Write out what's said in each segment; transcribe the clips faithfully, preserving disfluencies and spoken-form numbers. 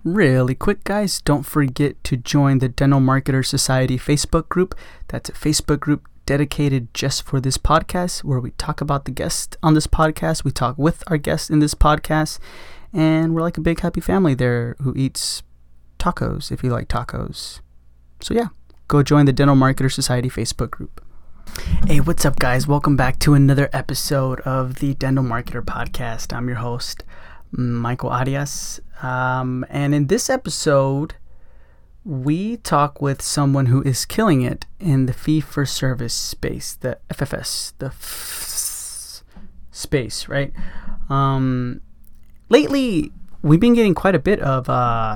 Really quick, guys, don't forget to join the Dental Marketer Society Facebook group. That's a Facebook group dedicated just for this podcast, where we talk about the guests on this podcast. We talk with our guests in this podcast, and we're like a big happy family there who eats tacos if you like tacos. So yeah, go join the Dental Marketer Society Facebook group. Hey, what's up, guys? Welcome back to another episode of the Dental Marketer Podcast. I'm your host, Michael Arias. Um, and in this episode, we talk with someone who is killing it in the fee-for-service space, the F F S, the f- space, right? Um, lately, we've been getting quite a bit of, uh,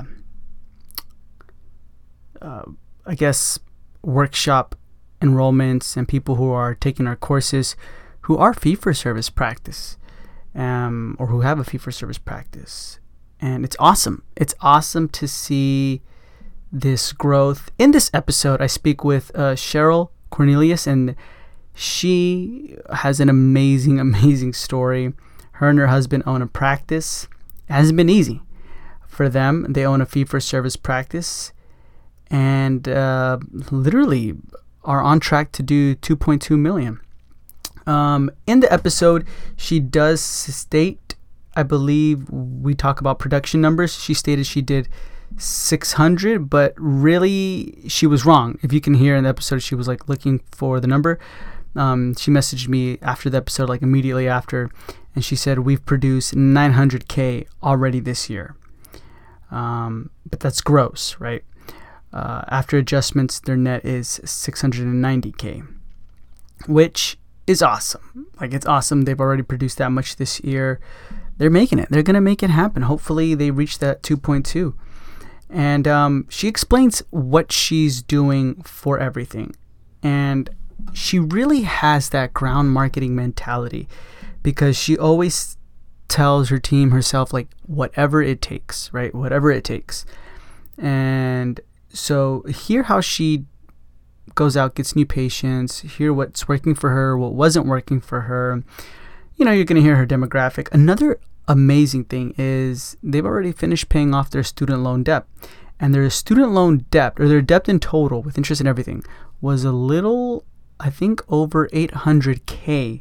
uh, I guess, workshop enrollments and people who are taking our courses who are fee-for-service practice, um, or who have a fee-for-service practice. And it's awesome. It's awesome to see this growth. In this episode, I speak with uh, Cheryl Cornelius, and she has an amazing, amazing story. Her and her husband own a practice. It hasn't been easy for them. They own a fee-for-service practice and uh, literally are on track to do two point two million. Um, in the episode, she does state, I believe we talk about production numbers. She stated she did six hundred, but really she was wrong. If you can hear in the episode, she was like looking for the number. Um, she messaged me after the episode, like immediately after, and she said, we've produced nine hundred K already this year. Um, but that's gross, right? Uh, after adjustments, their net is six hundred ninety K, which is awesome. Like, it's awesome. They've already produced that much this year. They're making it. They're going to make it happen. Hopefully they reach that two point two. And um, she explains what she's doing for everything. And she really has that ground marketing mentality, because she always tells her team, herself, like, whatever it takes, right? Whatever it takes. And so hear how she goes out, gets new patients, hear what's working for her, what wasn't working for her. You know, you're going to hear her demographic. Another amazing thing is they've already finished paying off their student loan debt. And their student loan debt, or their debt in total with interest and everything, was a little, I think, over eight hundred K.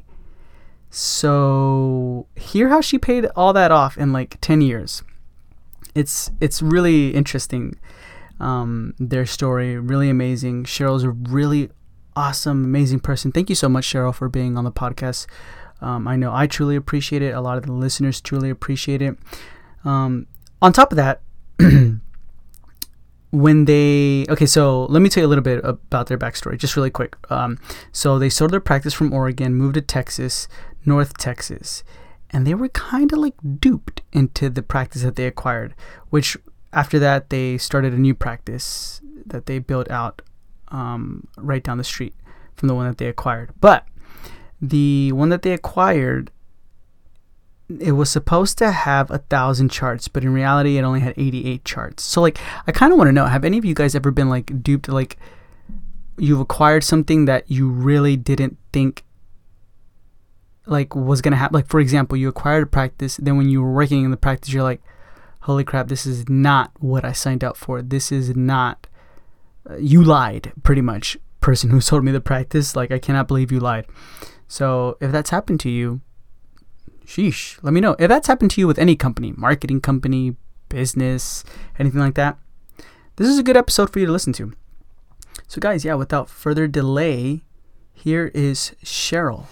So hear how she paid all that off in like ten years. It's it's really interesting, um, their story. Really amazing. Cheryl's a really awesome, amazing person. Thank you so much, Cheryl, for being on the podcast. Um, I know I truly appreciate it. A lot of the listeners truly appreciate it. Um, on top of that, when they... Okay, so let me tell you a little bit about their backstory, just really quick. Um, so they sold their practice from Oregon, moved to Texas, North Texas, and they were kind of like duped into the practice that they acquired, which after that, they started a new practice that they built out um, right down the street from the one that they acquired. But the one that they acquired, it was supposed to have a thousand charts, but in reality, it only had eighty-eight charts. So, like, I kind of want to know, have any of you guys ever been like duped? Like, you've acquired something that you really didn't think like was gonna happen. Like, for example, you acquired a practice, then when you were working in the practice, you're like, holy crap, this is not what I signed up for. This is not. Uh, you lied, pretty much. Person who sold me the practice, like, I cannot believe you lied. So if that's happened to you, sheesh, let me know. If that's happened to you with any company, marketing company, business, anything like that, this is a good episode for you to listen to. So guys, yeah, without further delay, here is Cheryl.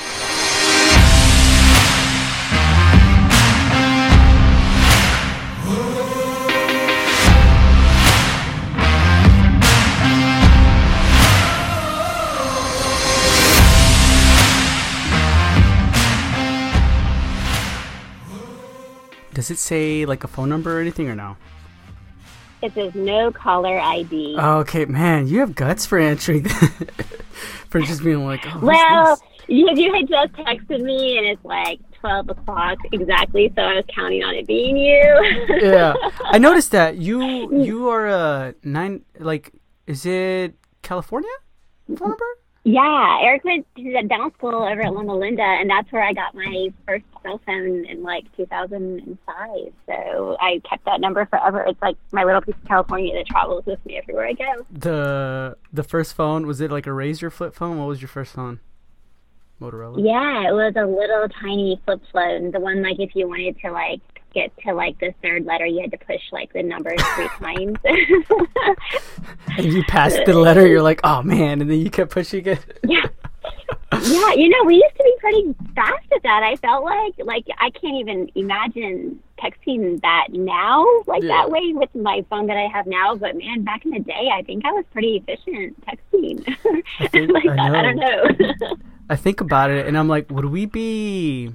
Does it say like a phone number or anything, or no? It says no caller I D. Okay, man, you have guts for answering for just being like, oh, well, you, you had just texted me and it's like twelve o'clock exactly, so I was counting on it being you. Yeah, I noticed that you you are a nine, like, is it California phone number? Yeah, Eric went to the dental school over at Loma Linda, and that's where I got my first cell phone in like two thousand five. So I kept that number forever. It's like my little piece of California that travels with me everywhere I go. The the first phone, was it like a Razr flip phone? What was your first phone? Motorola? Yeah, it was a little tiny flip phone. The one, like, if you wanted to like get to like the third letter, you had to push like the numbers three times. And you passed the letter, you're like, oh man, and then you kept pushing it. Yeah. Yeah, you know, we used to be pretty fast at that. I felt like, like I can't even imagine texting that now, like yeah. that way with my phone that I have now. But man, back in the day, I think I was pretty efficient texting. I, think, like I, that. know. I don't know. I think about it, and I'm like, would we be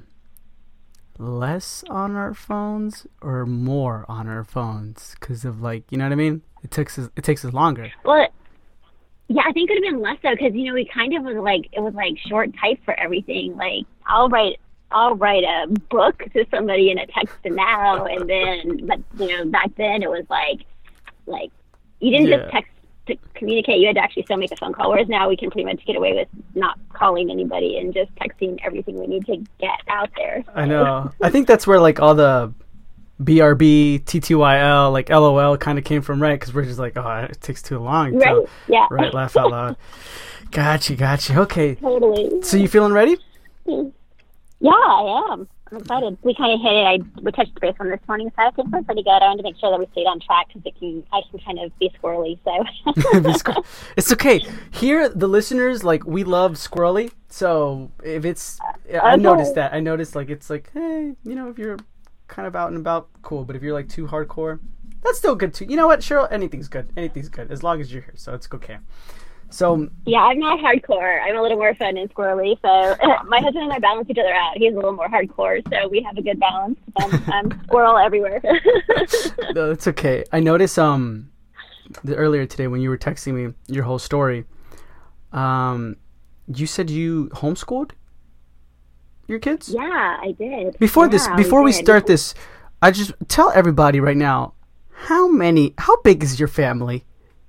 less on our phones or more on our phones? Because of like, you know what I mean? It takes us, it takes us longer. Well, yeah, I think it would have been less though, because you know we kind of was like it was like short type for everything. Like I'll write I'll write a book to somebody in a text now, and then but you know back then it was like like you didn't yeah. just text to communicate, you had to actually still make a phone call. Whereas now we can pretty much get away with not calling anybody and just texting everything we need to get out there. So. I know. I think that's where like all the B R B, T T Y L, like L O L kind of came from, right? Because we're just like, oh, it takes too long. Right, to, yeah. Right, laugh out loud. Gotcha, gotcha. Okay. Totally. So you feeling ready? Yeah, I am. I'm excited. We kind of hit it. I we touched base on this morning, so I think we're pretty good. I wanted to make sure that we stayed on track because it can I can kind of be squirrely. So it's okay. Here, the listeners, like, we love squirrely. So if it's, okay. I noticed that. I noticed like it's like, hey, you know, if you're kind of out and about, cool. But if you're like too hardcore, that's still good too. You know what, Cheryl? Anything's good. Anything's good as long as you're here. So it's okay. So yeah, I'm not hardcore. I'm a little more fun and squirrely. So my husband and I balance each other out. He's a little more hardcore, so we have a good balance. I'm, I'm squirrel everywhere. No, it's okay. I noticed um the, earlier today when you were texting me your whole story, um, you said you homeschooled your kids? Yeah, I did. Before yeah, this, before we, we start this, I just tell everybody right now, how many, how big is your family?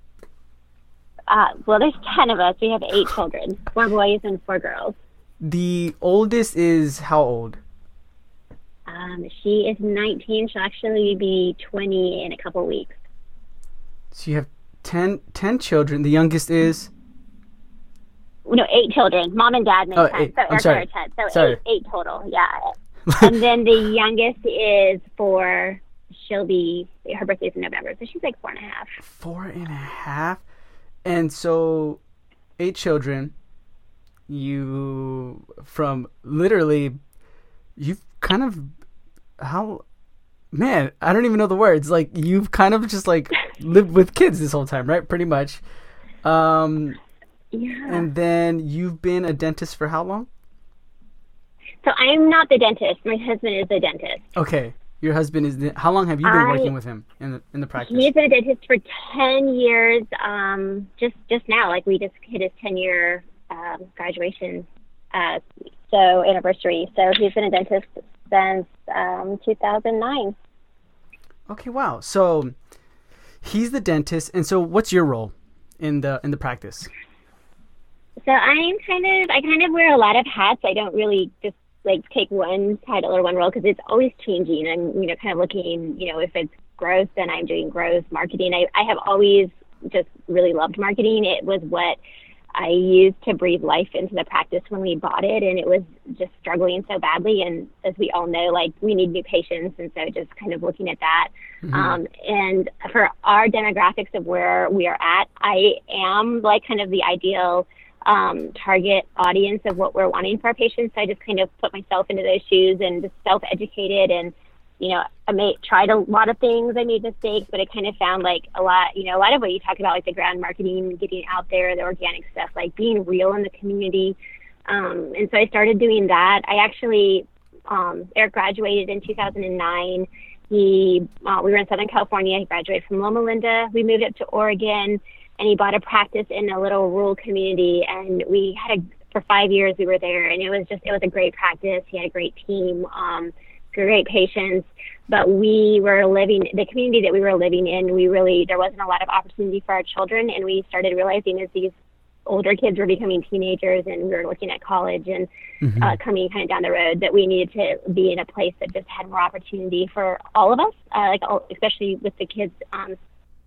Uh, well, there's ten of us. We have eight children, four boys and four girls. The oldest is how old? Um, she is nineteen. She'll actually be twenty in a couple weeks. So you have ten, ten children. The youngest is? No, eight children. Mom and dad make oh, ten. Eight. So I'm sorry. Are ten. So sorry. Eight, eight total, yeah. And then the youngest is four. She'll be, her birthday's in November, so she's like four and a half. Four and a half? And so, eight children, you, from literally, you've kind of, how, man, I don't even know the words. Like, you've kind of just, like, lived with kids this whole time, right? Pretty much. Um, yeah. And then you've been a dentist for how long? So, I'm not the dentist. My husband is the dentist. Okay. Your husband is, the, how long have you been I, working with him in the in the practice? He's been a dentist for ten years, um, just just now. Like, we just hit his ten-year um, graduation, uh, so anniversary. So he's been a dentist since um, two thousand nine. Okay, wow. So he's the dentist, and so what's your role in the in the practice? So I'm kind of, I kind of wear a lot of hats. I don't really just like take one title or one role because it's always changing. I'm, you know, kind of looking, you know, if it's growth, then I'm doing growth marketing. I, I have always just really loved marketing. It was what I used to breathe life into the practice when we bought it, and it was just struggling so badly. And as we all know, like, we need new patients, and so just kind of looking at that. Mm-hmm. Um, and for our demographics of where we are at, I am like kind of the ideal um, target audience of what we're wanting for our patients. So I just kind of put myself into those shoes and just self-educated, and, you know, I made, tried a lot of things. I made mistakes, but I kind of found like a lot, you know, a lot of what you talk about, like the ground marketing, getting out there, the organic stuff, like being real in the community. Um, and so I started doing that. I actually, um, Eric graduated in two thousand nine. He, uh, we were in Southern California. He graduated from Loma Linda. We moved up to Oregon, and he bought a practice in a little rural community, and we had a, for five years we were there, and it was just, it was a great practice. He had a great team, um, great patients, but we were living, the community that we were living in, we really, there wasn't a lot of opportunity for our children, and we started realizing as these older kids were becoming teenagers and we were looking at college and Mm-hmm. uh, coming kind of down the road, that we needed to be in a place that just had more opportunity for all of us, uh, like all, especially with the kids. Um,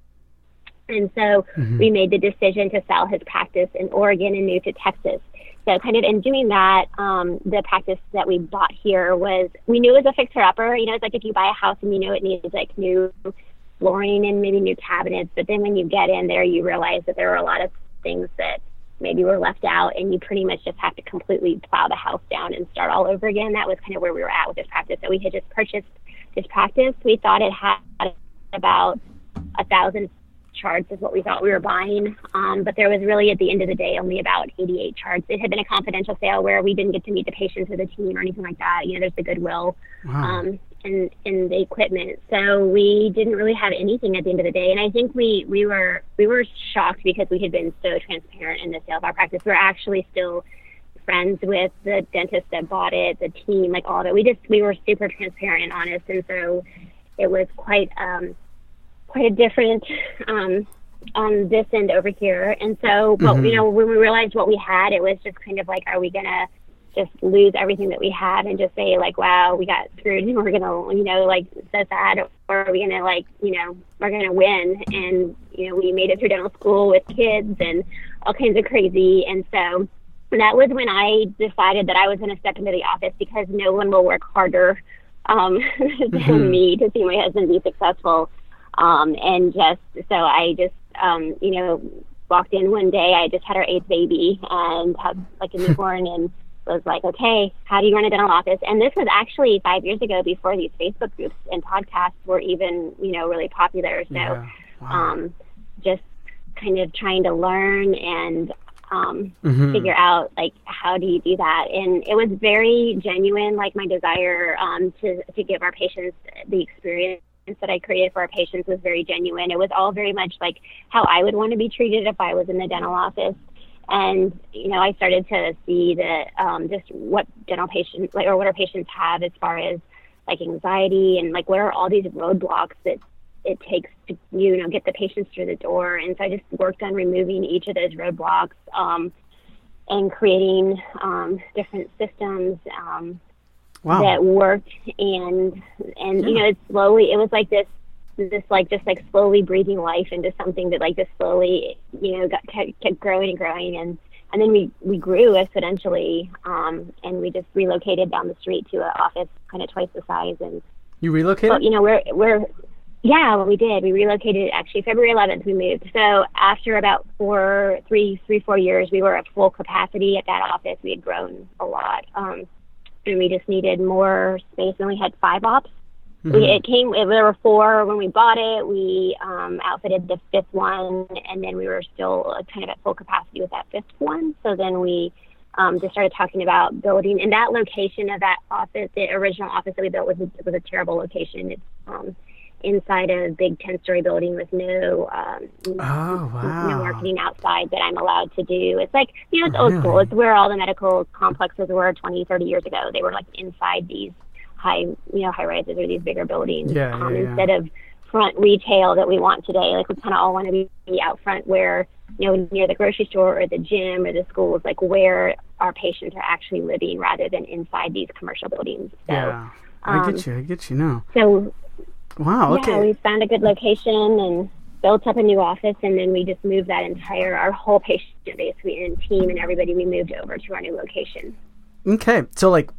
and so Mm-hmm. we made the decision to sell his practice in Oregon and move to Texas. So kind of in doing that, um, the practice that we bought here was, we knew it was a fixer-upper. You know, it's like if you buy a house and you know it needs like new flooring and maybe new cabinets, but then when you get in there, you realize that there were a lot of things that maybe were left out, and you pretty much just have to completely plow the house down and start all over again. That was kind of where we were at with this practice. So we had just purchased this practice. We thought it had about a thousand charts is what we thought we were buying. Um, but there was really, at the end of the day, only about eighty-eight charts. It had been a confidential sale where we didn't get to meet the patients or the team or anything like that. You know, there's the goodwill Wow. um, and, and the equipment. So we didn't really have anything at the end of the day. And I think we, we were, we were shocked because we had been so transparent in the sale of our practice. We're actually still friends with the dentist that bought it, the team, like all of it. We just, we were super transparent and honest. And so it was quite, um, quite a different, um, on this end over here. And so, but Mm-hmm. you know, when we realized what we had, it was just kind of like, are we going to just lose everything that we have and just say like, wow, we got screwed and we're going to, you know, like so sad, or are we going to like, you know, we're going to win. And, you know, we made it through dental school with kids and all kinds of crazy. And so that was when I decided that I was going to step into the office, because no one will work harder um, than Mm-hmm. me to see my husband be successful. Um, and just, so I just, um, you know, walked in one day, I just had our eighth baby and had like a newborn and was like, okay, how do you run a dental office? And this was actually five years ago, before these Facebook groups and podcasts were even, you know, really popular. So, Yeah. Wow. um, just kind of trying to learn and, um, Mm-hmm. figure out like, how do you do that? And it was very genuine, like my desire, um, to, to give our patients the experience that I created for our patients was very genuine. It was all very much like how I would want to be treated if I was in the dental office. And, you know, I started to see that um, just what dental patients, like, or what our patients have as far as like anxiety and like what are all these roadblocks that it takes to, you know, get the patients through the door. And so I just worked on removing each of those roadblocks um, and creating um, different systems um, Wow. that worked. And, and, Yeah. you know, it slowly, it was like this, this like just like slowly breathing life into something that like just slowly, you know, got kept, kept growing and growing, and and then we we grew exponentially, um and we just relocated down the street to an office kind of twice the size. And You relocated? but you know, we're we're yeah well, we did we relocated actually February eleventh we moved. So after about four three three four years, we were at full capacity at that office. We had grown a lot, um and we just needed more space, and we had five ops. Mm-hmm. We, it came, it, there were four when we bought it. We um, outfitted the fifth one, and then we were still kind of at full capacity with that fifth one. So then we um, just started talking about building. And that location of that office, the original office that we built, was a, was a terrible location. It's um, inside a big ten-story building with no um, Oh, wow. no marketing outside that I'm allowed to do. It's like, you know, it's old Really? school. It's where all the medical complexes were twenty, thirty years ago. They were like inside these high, you know, high rises or these bigger buildings, Yeah, um, yeah, yeah. instead of front retail that we want today. Like we kind of all want to be out front where, you know, near the grocery store or the gym or the schools, like where our patients are actually living rather than inside these commercial buildings. So, Yeah. I um, get you. I get you now. so Wow. yeah, Okay. we found a good location and built up a new office, and then we just moved that entire, our whole patient base and team and everybody, we moved over to our new location. Okay. So, like,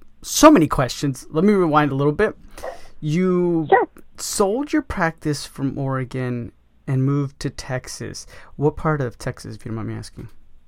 so many questions. Let me rewind a little bit. You Sure. sold your practice from Oregon and moved to Texas. What part of Texas, if you don't mind me asking?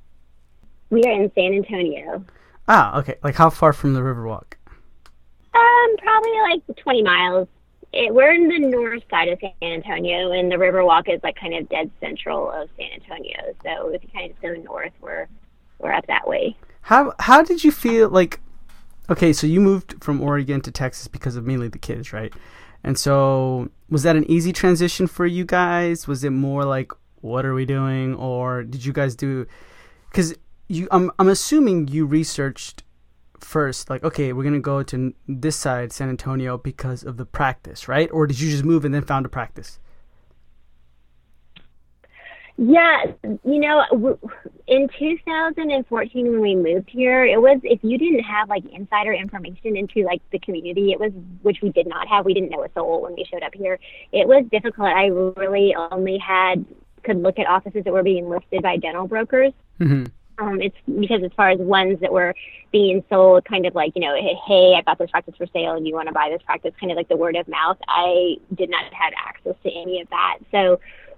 We are in San Antonio. Ah, okay. Like, how far from the Riverwalk? Um, probably like twenty miles. It, we're in the north side of San Antonio, and the Riverwalk is like kind of dead central of San Antonio. So if you kind of go north, we're we're up that way. How How did you feel like? Okay, so you moved from Oregon to Texas because of mainly the kids, right? And so, was that an easy transition for you guys? Was it more like, what are we doing, or did you guys do? Because you, I'm I'm assuming you researched first, like, okay, we're gonna go to this side, San Antonio, because of the practice, right? Or did you just move and then found a practice? Yeah, you know, w- in two thousand fourteen when we moved here, it was if you didn't have like insider information into like the community, it was which we did not have. We didn't know a soul when we showed up here. It was difficult. I really only had could look at offices that were being listed by dental brokers. Mm-hmm. Um, it's because as far as ones that were being sold, kind of like, you know, hey, hey, I've got this practice for sale and you want to buy this practice, kind of like the word of mouth. I did not have access to any of that. So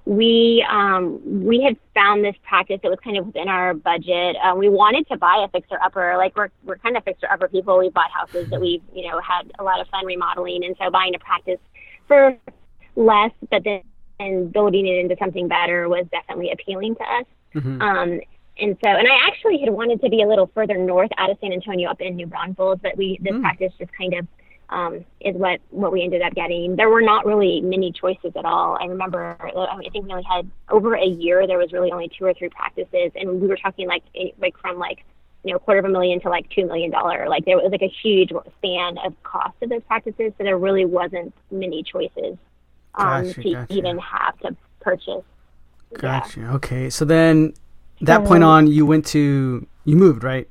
we um, we had found this practice that was kind of within our budget. Um, we wanted to buy a fixer upper, like we're we're kind of fixer upper people. We bought houses that we've, you know, had a lot of fun remodeling, and so buying a practice for less, but then and building it into something better was definitely appealing to us. Mm-hmm. Um, and so, and I actually had wanted to be a little further north out of San Antonio up in New Braunfels, but we, this mm. practice just kind of, um, is what, what we ended up getting. There were not really many choices at all. I remember, I, mean, I think we only had over a year, there was really only two or three practices, and we were talking like, like from like, you know, quarter of a million to like two million dollars. Like there was like a huge span of cost of those practices. So there really wasn't many choices, um, gotcha, to gotcha. even have to purchase. Gotcha. Yeah. Okay. So then, that point on, you went to, you moved, right,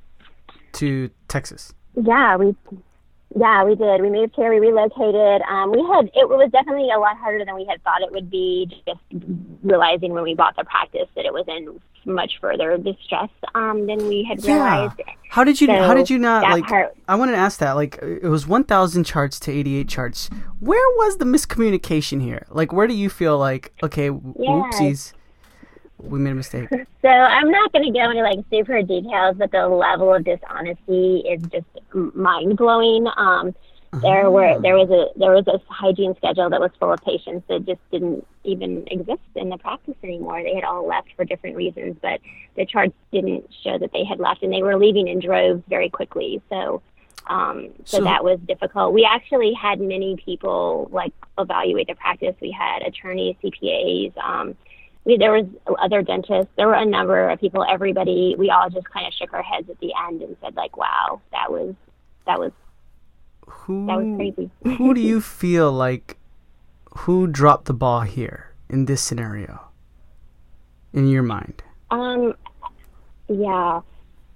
to Texas? Yeah, we, yeah, we did. We moved here, we relocated. Um, we had, it was definitely a lot harder than we had thought it would be, just realizing when we bought the practice that it was in much further distress um, than we had realized. Yeah. How did you, so how did you not, like, part, I wanted to ask that, like, it was one thousand charts to eighty-eight charts. Where was the miscommunication here? Like, where do you feel like, okay, yeah. oopsies, we made a mistake? So I'm not going to go into like super details, but the level of dishonesty is just mind blowing. Um, there were there was a there was a hygiene schedule that was full of patients that just didn't even exist in the practice anymore. They had all left for different reasons, but the charts didn't show that they had left, and they were leaving in droves very quickly. So. Um, so, so that was difficult. We actually had many people like evaluate the practice. We had attorneys, C P As, um, We, there was other dentists. There were a number of people. Everybody, we all just kind of shook our heads at the end and said, like, "Wow, that was, that was, who, that was crazy." Who do you feel like, who dropped the ball here in this scenario, in your mind? Um, yeah,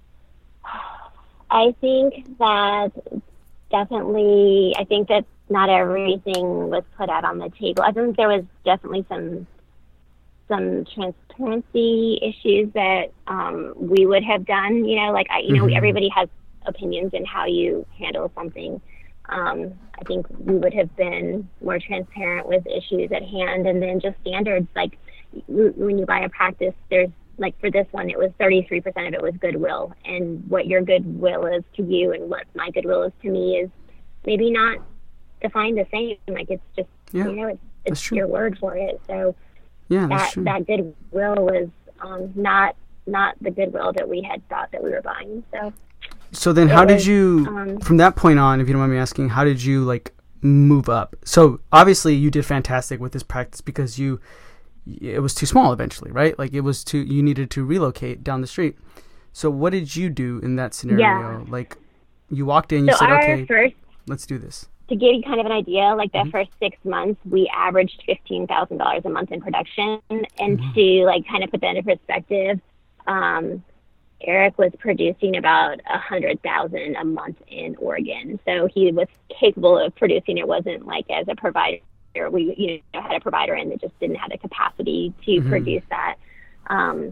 I think that definitely. I think that not everything was put out on the table. I think there was definitely some. some transparency issues that um, we would have done, you know, like, I, you know, mm-hmm. everybody has opinions in how you handle something. Um, I think we would have been more transparent with issues at hand, and then just standards. Like when you buy a practice, there's like for this one, it was thirty-three percent of it was goodwill, and what your goodwill is to you and what my goodwill is to me is maybe not defined the same. Like it's just, yeah, you know, it's, it's your word for it. So yeah, that that goodwill was um, not not the goodwill that we had thought that we were buying. So, so then, how was, did you, um, from that point on, if you don't mind me asking, how did you like move up? So obviously, you did fantastic with this practice because you, it was too small eventually, right? Like it was too, you needed to relocate down the street. So what did you do in that scenario? Yeah. Like you walked in, you so said, our "Okay, first, let's do this." To give you kind of an idea, like the mm-hmm. first six months, we averaged fifteen thousand dollars a month in production. And mm-hmm. to like kind of put that into perspective, um, Eric was producing about a hundred thousand a month in Oregon. So he was capable of producing. It wasn't like as a provider, we you know had a provider in that just didn't have the capacity to mm-hmm. produce that. Um,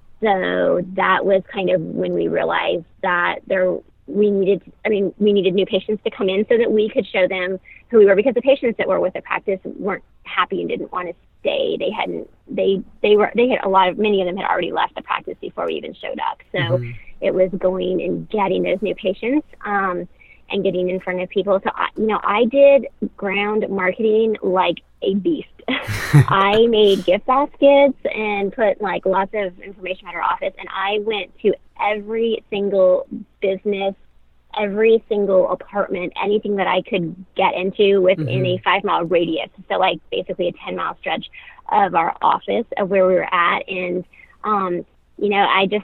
so that was kind of when we realized that there. we needed, I mean, we needed new patients to come in so that we could show them who we were, because the patients that were with the practice weren't happy and didn't want to stay. They hadn't, they, they were, they had a lot of, many of them had already left the practice before we even showed up. So mm-hmm. it was going and getting those new patients, um, and getting in front of people. So, I, you know, I did ground marketing like a beast. I made gift baskets and put like lots of information at our office, and I went to every single business, every single apartment, anything that I could get into within mm-hmm. a five mile radius. So like basically a ten mile stretch of our office of where we were at. And, um, you know, I just,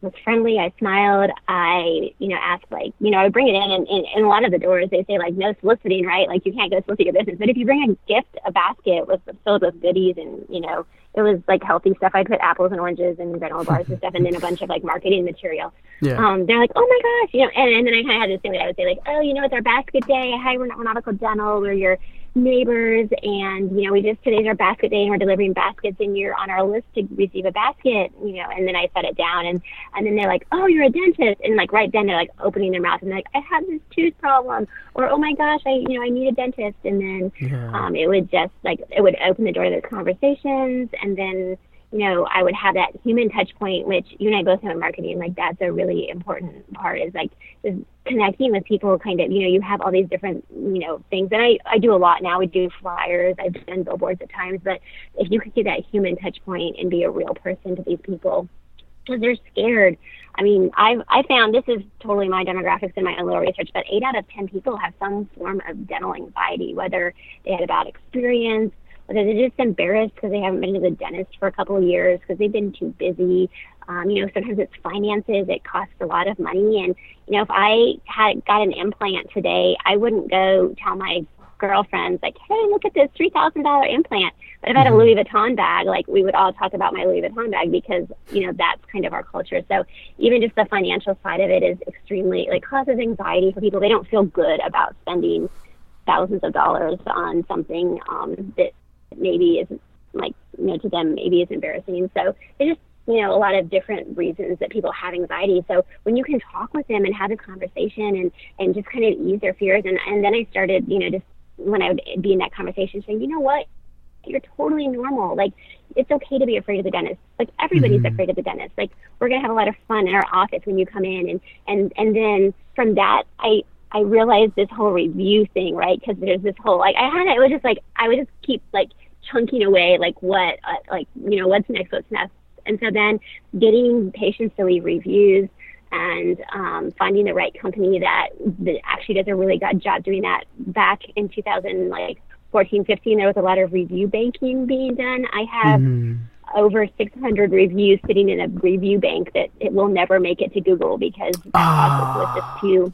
was friendly. I smiled. I, you know, asked like, you know, I would bring it in, and in a lot of the doors they say like no soliciting, right? Like you can't go solicit your business. But if you bring a gift, a basket with filled with goodies, and you know, it was like healthy stuff. I'd put apples and oranges and granola bars and stuff, and then a bunch of like marketing material. Yeah. Um, they're like, oh my gosh, you know, and, and then I kind of had this thing that I would say like, oh, you know, it's our basket day. Hi, we're Nautical Dental. We're your neighbors, and you know, we just today's our basket day, and we're delivering baskets, and you're on our list to receive a basket, you know. And then I set it down, and and then they're like, oh, you're a dentist, and like right then they're like opening their mouth and they're like, I have this tooth problem, or oh my gosh, I you know I need a dentist. And then yeah. um, it would just like it would open the door to those conversations, and then you know, I would have that human touch point, which you and I both know in marketing, like that's a really important part, is like just connecting with people. Kind of, you know, you have all these different, you know, things, and I, I do a lot now. We do flyers, I've done billboards at times, but if you could get that human touch point and be a real person to these people, because they're scared. I mean, I've, I found, this is totally my demographics and my own little research, but eight out of ten people have some form of dental anxiety, whether they had a bad experience, whether they're just embarrassed because they haven't been to the dentist for a couple of years because they've been too busy. Um, you know, sometimes it's finances. It costs a lot of money. And, you know, if I had got an implant today, I wouldn't go tell my girlfriends, like, hey, look at this three thousand dollars implant. But if I had a Louis Vuitton bag, like, we would all talk about my Louis Vuitton bag because, you know, that's kind of our culture. So even just the financial side of it is extremely, like, causes anxiety for people. They don't feel good about spending thousands of dollars on something um, that maybe isn't, like, you know, to them maybe is embarrassing. So there's just, you know, a lot of different reasons that people have anxiety. So when you can talk with them and have a conversation and, and just kind of ease their fears. And, and then I started, you know, just when I would be in that conversation saying, you know what, you're totally normal. Like, it's okay to be afraid of the dentist. Like, everybody's mm-hmm. afraid of the dentist. Like, we're going to have a lot of fun in our office when you come in. And, and, and then from that, I, I realized this whole review thing, right? Because there's this whole, like, I had it, it was just like, I would just keep like chunking away, like what, uh, like, you know, what's next, what's next. And so then getting patients to leave reviews and um, finding the right company that, that actually does a really good job doing that. Back in two thousand, like fourteen, fifteen, there was a lot of review banking being done. I have mm-hmm. over six hundred reviews sitting in a review bank that it will never make it to Google because that process was just too,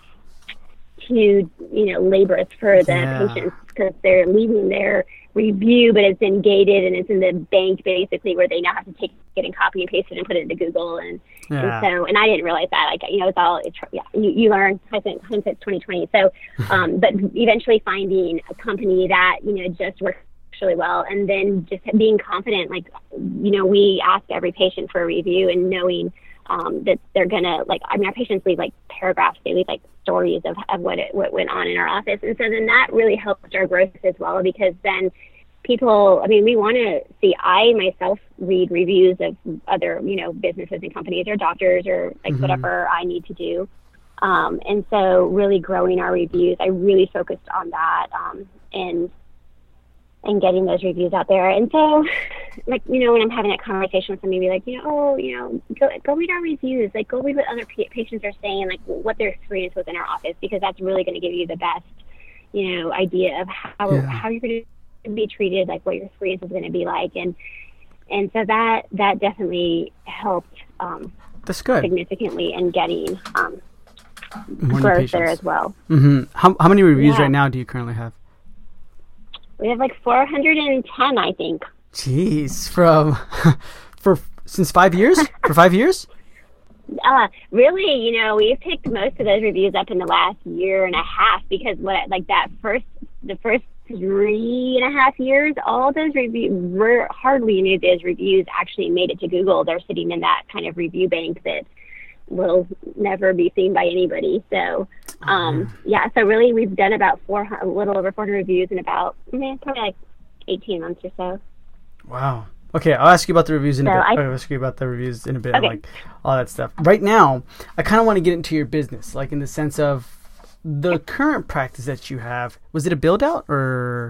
too, you know, laborious for the yeah. patients because they're leaving their review, but it's been gated and it's in the bank basically where they now have to take it and copy and paste it and put it into Google. And, yeah. and so, and I didn't realize that, like, you know, it's all, it's, yeah, you, you learn, I think, hindsight's twenty twenty. So, um, but eventually finding a company that, you know, just works really well. And then just being confident, like, you know, we ask every patient for a review and knowing um, that they're gonna, like, I mean, our patients leave like paragraphs, they leave like stories of, of what it, what went on in our office. And so then that really helped our growth as well, because then people, I mean, we want to see, I myself read reviews of other, you know, businesses and companies or doctors or like mm-hmm. whatever I need to do. Um, and so really growing our reviews, I really focused on that um, and and getting those reviews out there. And so, like, you know, when I'm having that conversation with somebody, be like, you know, oh, you know, go, go read our reviews, like go read what other p- patients are saying, like what their experience was in our office, because that's really going to give you the best, you know, idea of how, yeah. how you're going to be treated, like what your experience is going to be like. And, and so that, that definitely helped um, that's good. significantly in getting um, growth patients. There as well. Mm-hmm. How, how many reviews yeah. right now do you currently have? We have like four hundred ten, I think. Jeez, from for since five years? For five years? Uh, really, you know, we've picked most of those reviews up in the last year and a half, because what like that first, the first three and a half years, all those reviews, hardly any of those reviews actually made it to Google. They're sitting in that kind of review bank that will never be seen by anybody. So, um, yeah, so really we've done about four, a little over four hundred reviews in about, man, probably like eighteen months or so. Wow. Okay, I'll ask you about the reviews in so a bit. I, I'll ask you about the reviews in a bit, okay. and like all that stuff. Right now, I kind of want to get into your business, like in the sense of the current practice that you have. Was it a build out or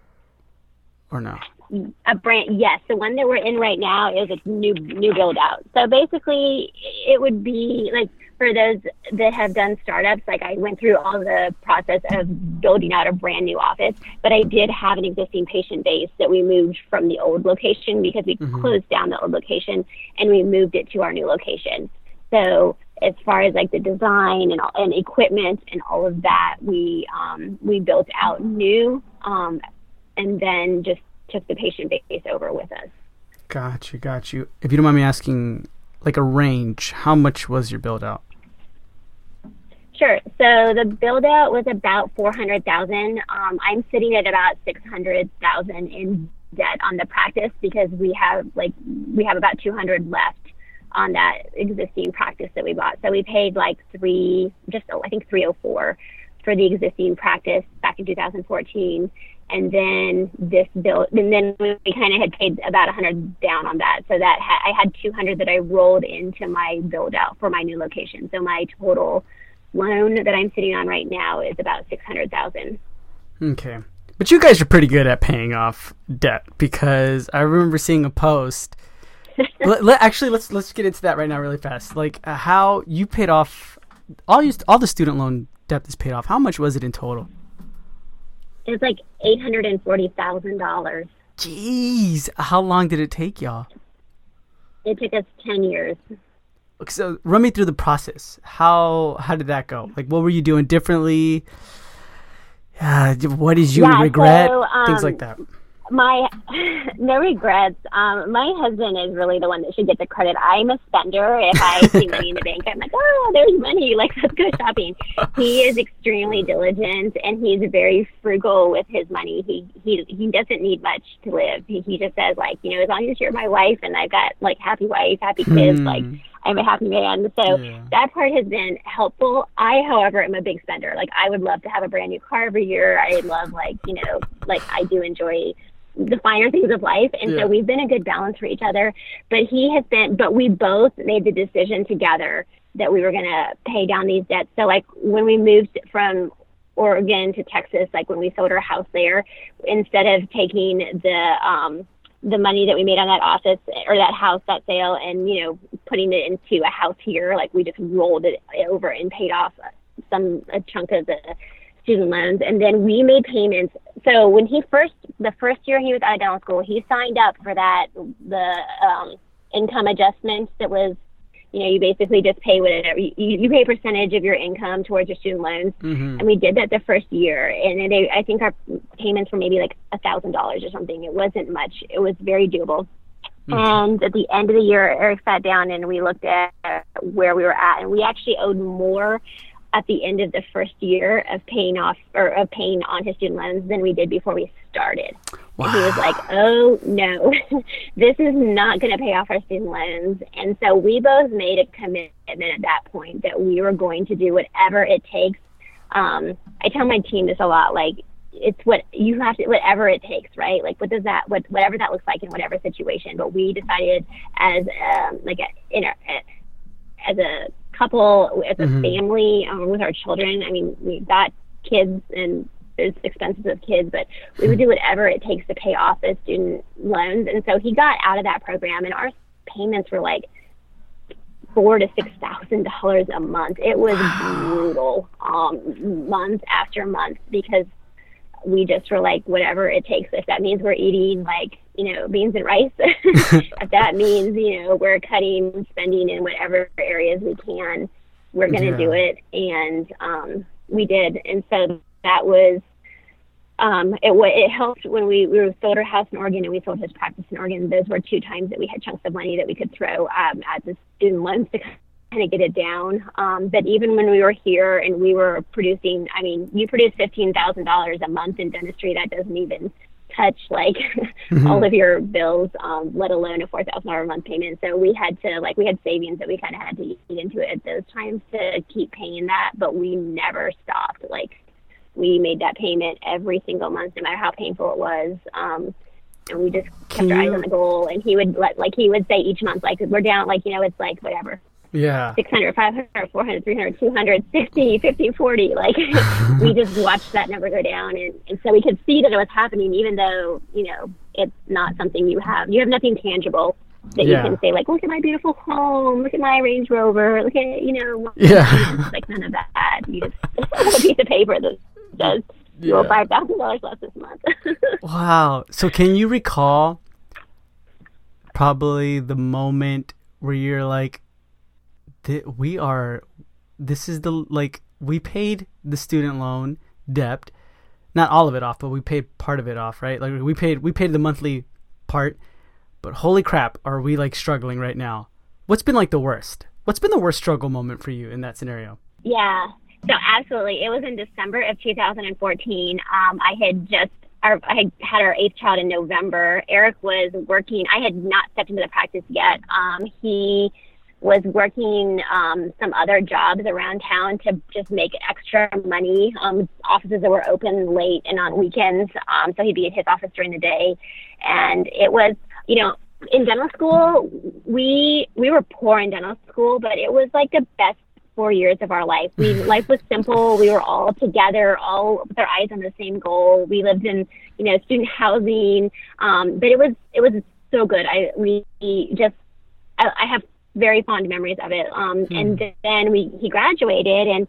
or no? A brand, yes. The one that we're in right now is a new new build out. So basically, it would be like for those that have done startups. Like I went through all the process of building out a brand new office, but I did have an existing patient base that we moved from the old location because we mm-hmm. closed down the old location and we moved it to our new location. So as far as like the design and, and equipment and all of that, we um, we built out new, um, and then just took the patient base over with us. Got you, got you. If you don't mind me asking, like a range, how much was your build out? Sure. So the build out was about four hundred thousand. Um, I'm sitting at about six hundred thousand in debt on the practice because we have like we have about two hundred left on that existing practice that we bought. So we paid like three, just oh, I think three oh four for the existing practice back in two thousand fourteen. And then this build, and then we kind of had paid about one hundred down on that. So that ha- I had two hundred that I rolled into my build out for my new location. So my total loan that I'm sitting on right now is about six hundred thousand. Okay. But you guys are pretty good at paying off debt, because I remember seeing a post. let, let, actually, let's let's get into that right now really fast. Like uh, how you paid off all you, all the student loan debt is paid off. How much was it in total? It was like eight hundred forty thousand dollars. Jeez. How long did it take y'all? It took us ten years. Okay, so run me through the process. How how did that go? Like, what were you doing differently? Uh, what did you yeah, regret? So, um, Things like that. My no regrets. Um, my husband is really the one that should get the credit. I'm a spender. If I see money in the bank, I'm like, oh, there's money. Like, let's go shopping. He is extremely diligent, and he's very frugal with his money. He he he doesn't need much to live. He he just says, like, you know, as long as you're my wife and I've got like happy wife, happy kids, Hmm. like I'm a happy man. So Yeah. that part has been helpful. I, however, am a big spender. Like, I would love to have a brand new car every year. I love, like, you know, like I do enjoy the finer things of life. And Yeah. so we've been a good balance for each other. But he has been, but we both made the decision together that we were going to pay down these debts. So, like, when we moved from Oregon to Texas, like when we sold our house there, instead of taking the, um, the money that we made on that office or that house, that sale, and, you know, putting it into a house here, like we just rolled it over and paid off some, a chunk of the student loans. And then we made payments. So when he first, the first year he was out of dental school, he signed up for that, the um, income adjustment that was, you know, you basically just pay whatever, you, you pay a percentage of your income towards your student loans. Mm-hmm. And we did that the first year. And it, I think our payments were maybe like a thousand dollars or something. It wasn't much. It was very doable. Mm-hmm. And at the end of the year, Eric sat down and we looked at where we were at, and we actually owed more at the end of the first year of paying off or of paying on his student loans than we did before we started. Wow. And he was like, oh no, this is not going to pay off our student loans. And so we both made a commitment at that point that we were going to do whatever it takes. Um, I tell my team this a lot, like, it's what you have to, whatever it takes, right? Like, what does that, what, whatever that looks like in whatever situation. But we decided as, um, like, a, in a, as a couple, as a mm-hmm. family, um, with our children. I mean, we've got kids and there's expenses of kids, but we would do whatever it takes to pay off those student loans. And so he got out of that program, and our payments were like four to six thousand dollars a month. It was brutal, um, month after month, because we just were like, whatever it takes. If that means we're eating, like, you know, beans and rice, if that means, you know, we're cutting spending in whatever areas we can, we're going to yeah. do it. And um, we did. And so that was, um, it it helped when we, we sold our house in Oregon and we sold his practice in Oregon. Those were two times that we had chunks of money that we could throw um, at the student loans to kind of get it down. Um, but even when we were here and we were producing, I mean, you produce fifteen thousand dollars a month in dentistry, that doesn't even touch like mm-hmm. all of your bills, um, let alone a four thousand dollars a month payment. So we had to, like, we had savings that we kind of had to eat into it at those times to keep paying that, but we never stopped. Like, we made that payment every single month, no matter how painful it was. Um, and we just kept Can our you... eyes on the goal. And he would let, like, he would say each month, like, we're down, like, you know, it's like whatever. Yeah. six hundred, five hundred, four hundred, three hundred, two hundred, sixty, fifty, forty. Like, we just watched that number go down. And, and so we could see that it was happening, even though, you know, it's not something you have. You have nothing tangible that yeah. you can say, like, look at my beautiful home, look at my Range Rover, look at, you know. Yeah. Like, none of that. You just have a piece of paper that says you owe five thousand dollars less this month. Wow. So can you recall probably the moment where you're like, th- we are, this is the, like, we paid the student loan debt, not all of it off, but we paid part of it off, right? Like we paid, we paid the monthly part, but holy crap, are we like struggling right now? What's been like the worst? What's been the worst struggle moment for you in that scenario? Yeah, so absolutely. It was in December of two thousand fourteen. Um, I had just, our, I had had our eighth child in November. Eric was working. I had not stepped into the practice yet. Um, he was working um, some other jobs around town to just make extra money. Um, offices that were open late and on weekends. Um, so he'd be at his office during the day. And it was, you know, in dental school, we we were poor in dental school, but it was like the best four years of our life. We life was simple. We were all together, all with our eyes on the same goal. We lived in, you know, student housing, um, but it was it was so good. I we just I, I have very fond memories of it. Um, hmm. And then we he graduated, and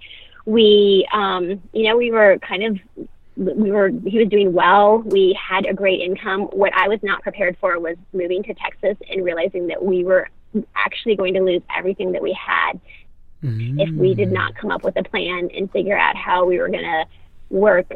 we um, you know we were kind of. We were, he was doing well. We had a great income. What I was not prepared for was moving to Texas and realizing that we were actually going to lose everything that we had mm-hmm. if we did not come up with a plan and figure out how we were going to work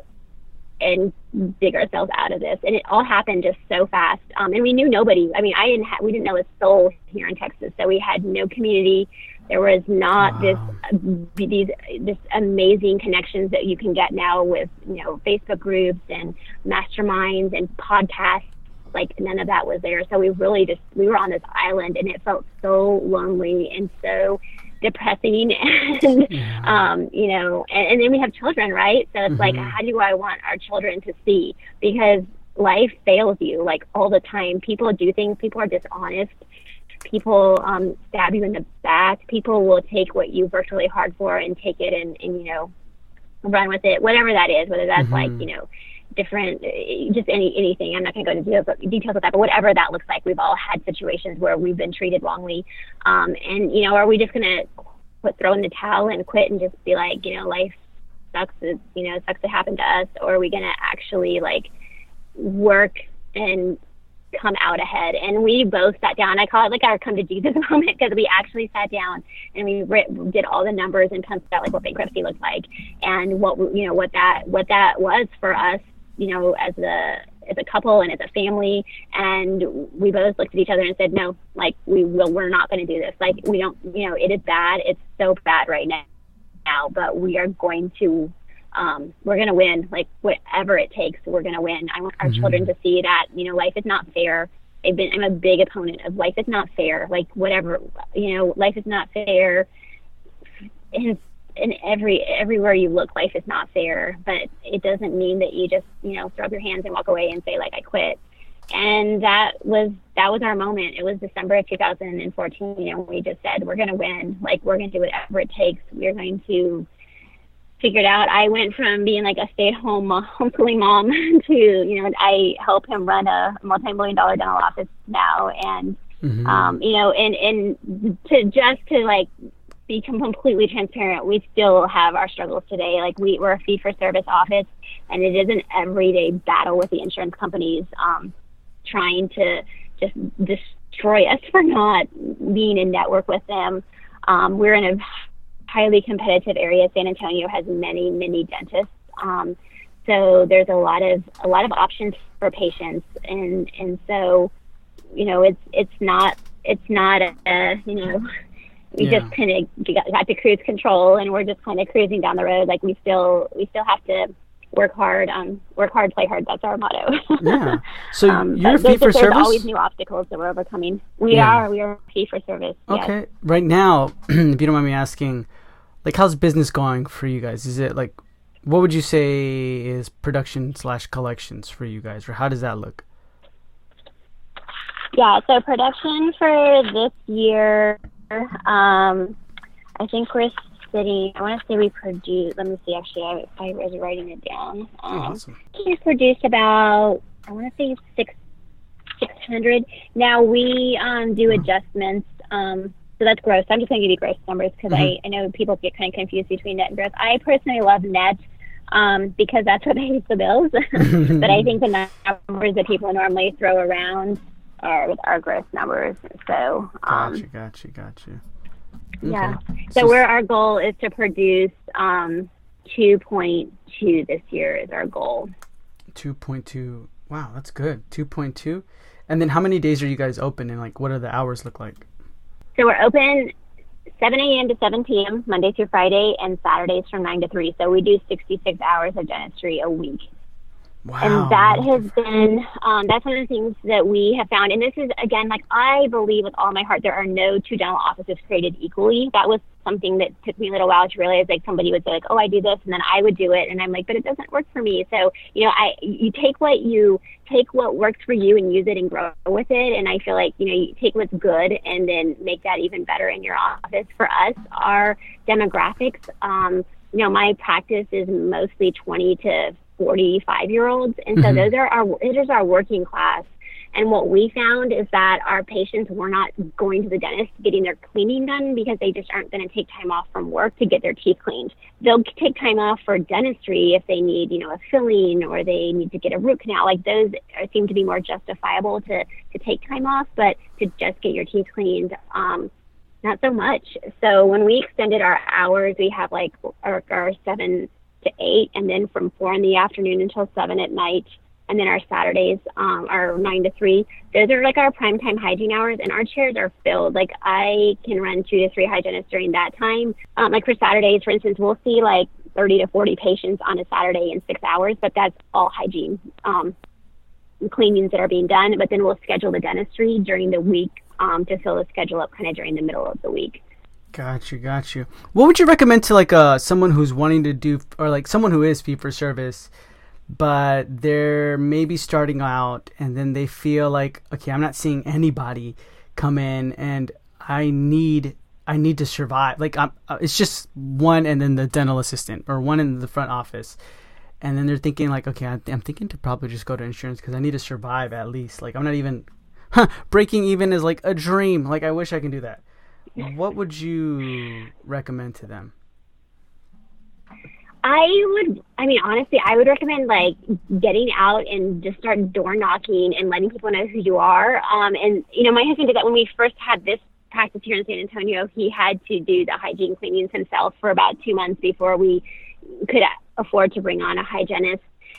and dig ourselves out of this. And it all happened just so fast. Um, and we knew nobody. I mean, I didn't ha- we didn't know a soul here in Texas. So we had no community. There was not wow. this uh, these this amazing connections that you can get now with, you know, Facebook groups and masterminds and podcasts. Like none of that was there. So we really just we were on this island, and it felt so lonely and so depressing. And yeah. um, you know, and, and then we have children, right? So it's mm-hmm. like, how do I want our children to see? Because life fails you like all the time. People do things. People are dishonest. People um, stab you in the back. People will take what you worked really hard for and take it and, and you know, run with it, whatever that is, whether that's mm-hmm. like, you know, different, just any anything. I'm not going to go into details, details of that, but whatever that looks like, we've all had situations where we've been treated wrongly. Um, and, you know, are we just going to quit, throw in the towel and quit and just be like, you know, life sucks, it, you know, sucks to happen to us? Or are we going to actually, like, work and come out ahead? And we both sat down. I call it like our come to Jesus moment, because we actually sat down and we re- did all the numbers and punched out like what bankruptcy looked like and what, you know, what that, what that was for us, you know, as a, as a couple and as a family. And we both looked at each other and said, no, like we will, we're not going to do this. Like we don't, you know, it is bad. It's so bad right now, but we are going to, Um, we're going to win, like whatever it takes, we're going to win. I want our mm-hmm. children to see that, you know, life is not fair. I've been, I'm a big opponent of life is not fair. Like whatever, you know, life is not fair. In, in every, everywhere you look, life is not fair, but it doesn't mean that you just, you know, throw up your hands and walk away and say like, I quit. And that was, that was our moment. It was December of two thousand fourteen. You know, we just said, we're going to win. Like, we're going to do whatever it takes. We're going to figured out. I went from being like a stay-at-home uh, homeschooling mom to, you know, I help him run a multi-million dollar dental office now. And, mm-hmm. um, you know, and, and to just to like become completely transparent, we still have our struggles today. Like we, we're a fee-for-service office, and it is an everyday battle with the insurance companies um, trying to just destroy us for not being in network with them. Um, we're in a highly competitive area. San Antonio has many, many dentists. Um, so there's a lot of, a lot of options for patients. And, and so, you know, it's, it's not, it's not a, a you know, we yeah. just kind of got, got to cruise control, and we're just kind of cruising down the road. Like we still, we still have to work hard, um, work hard, play hard. That's our motto. Yeah. So um, you're fee there's, for there's service? There's always new obstacles that we're overcoming. We yeah. are, we are fee for service. Okay. Yes. Right now, if you don't mind me asking, like, how's business going for you guys? Is it like, what would you say is production slash collections for you guys, or how does that look? Yeah, so production for this year, um, I think we're sitting, I want to say we produced, let me see, actually, I, I was writing it down. Um, oh, awesome. We produced about, I want to say six, 600. Now we um, do adjustments, um, so that's gross. I'm just going to give you gross numbers because mm-hmm. I, I know people get kind of confused between net and gross. I personally love net um, because that's what pays the bills. But I think the numbers that people normally throw around are, are gross numbers. So, um, gotcha, gotcha, gotcha. Yeah. Okay. So So where our goal is to produce um, two point two this year is our goal. two point two. Wow, that's good. two point two. And then how many days are you guys open, and like what do the hours look like? So we're open seven a.m. to seven p.m. Monday through Friday, and Saturdays from nine to three. So we do sixty-six hours of dentistry a week. Wow. And that has been, um, that's one of the things that we have found. And this is, again, like I believe with all my heart, there are no two dental offices created equally. That was something that took me a little while to realize, like somebody would say like, oh, I do this, and then I would do it. And I'm like, but it doesn't work for me. So, you know, I, you take what you, take what works for you and use it and grow with it. And I feel like, you know, you take what's good and then make that even better in your office. For us, our demographics, um, you know, my practice is mostly twenty to forty-five year olds. And so mm-hmm. those are our, it is our working class. And what we found is that our patients were not going to the dentist getting their cleaning done because they just aren't going to take time off from work to get their teeth cleaned. They'll take time off for dentistry if they need, you know, a filling or they need to get a root canal. Like those are, seem to be more justifiable to, to take time off, but to just get your teeth cleaned, um, not so much. So when we extended our hours, we have like our, our seven to eight, and then from four in the afternoon until seven at night. And then our Saturdays um, are nine to three. Those are like our prime time hygiene hours, and our chairs are filled. Like I can run two to three hygienists during that time. Um, like for Saturdays, for instance, we'll see like thirty to forty patients on a Saturday in six hours, but that's all hygiene um, cleanings that are being done. But then we'll schedule the dentistry during the week um, to fill the schedule up kind of during the middle of the week. Got you, got you. What would you recommend to like uh someone who's wanting to do, or like someone who is fee for service, but they're maybe starting out and then they feel like, okay, I'm not seeing anybody come in and I need I need to survive. Like I'm, uh, it's just one and then the dental assistant or one in the front office. And then they're thinking like, okay, I, I'm thinking to probably just go to insurance because I need to survive at least. Like I'm not even, huh, breaking even is like a dream. Like I wish I can do that. What would you recommend to them? I would, I mean, honestly, I would recommend like getting out and just start door knocking and letting people know who you are. Um, and, you know, my husband did that when we first had this practice here in San Antonio. He had to do the hygiene cleanings himself for about two months before we could afford to bring on a hygienist.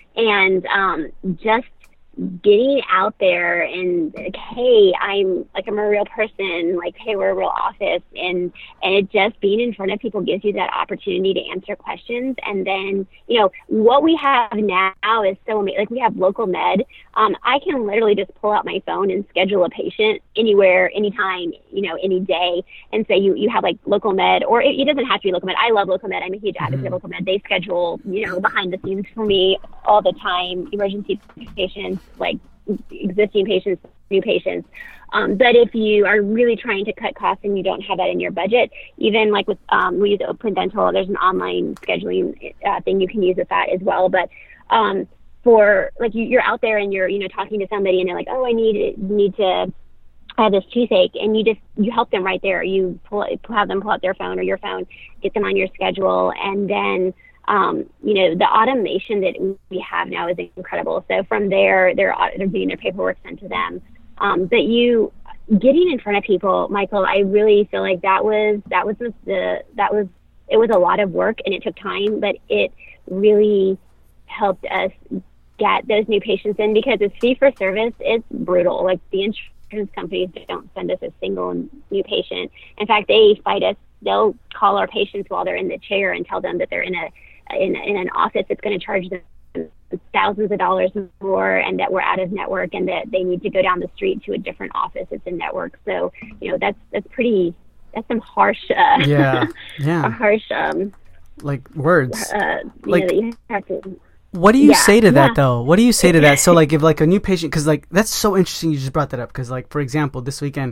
And um, just getting out there and like, hey, I'm like, I'm a real person, like, hey, we're a real office. And, and it just being in front of people gives you that opportunity to answer questions. And then, you know, what we have now is so amazing. Like we have local med. Um, I can literally just pull out my phone and schedule a patient anywhere, anytime, you know, any day. And so you, you have like local med, or it, it doesn't have to be local med. I love local med. I'm a huge advocate mm-hmm. of local med. They schedule, you know, behind the scenes for me all the time, emergency patients, like existing patients, new patients. Um, but if you are really trying to cut costs and you don't have that in your budget, even like with, um, we use Open Dental, there's an online scheduling uh, thing you can use with that as well. But um, for like you, you're out there and you're, you know, talking to somebody and they're like, oh, I need, need to have this toothache, and you just, you help them right there. You pull, have them pull out their phone or your phone, get them on your schedule, and then Um, you know, the automation that we have now is incredible. So from there, they're, they're getting their paperwork sent to them. Um, but you getting in front of people, Michael, I really feel like that was, that was the, that was, it was a lot of work and it took time, but it really helped us get those new patients in, because it's fee for service. It's brutal. Like the insurance companies don't send us a single new patient. In fact, they fight us. They'll call our patients while they're in the chair and tell them that they're in a, in, in an office that's going to charge them thousands of dollars more, and that we're out of network, and that they need to go down the street to a different office that's in network. So, you know, that's, that's pretty, that's some harsh, uh, yeah, yeah, harsh, um, like words, uh, you like, know, that you have to, what do you yeah, say to that yeah. though? What do you say to that? So like if like a new patient, cause like, that's so interesting. You just brought that up. Cause like, for example, this weekend,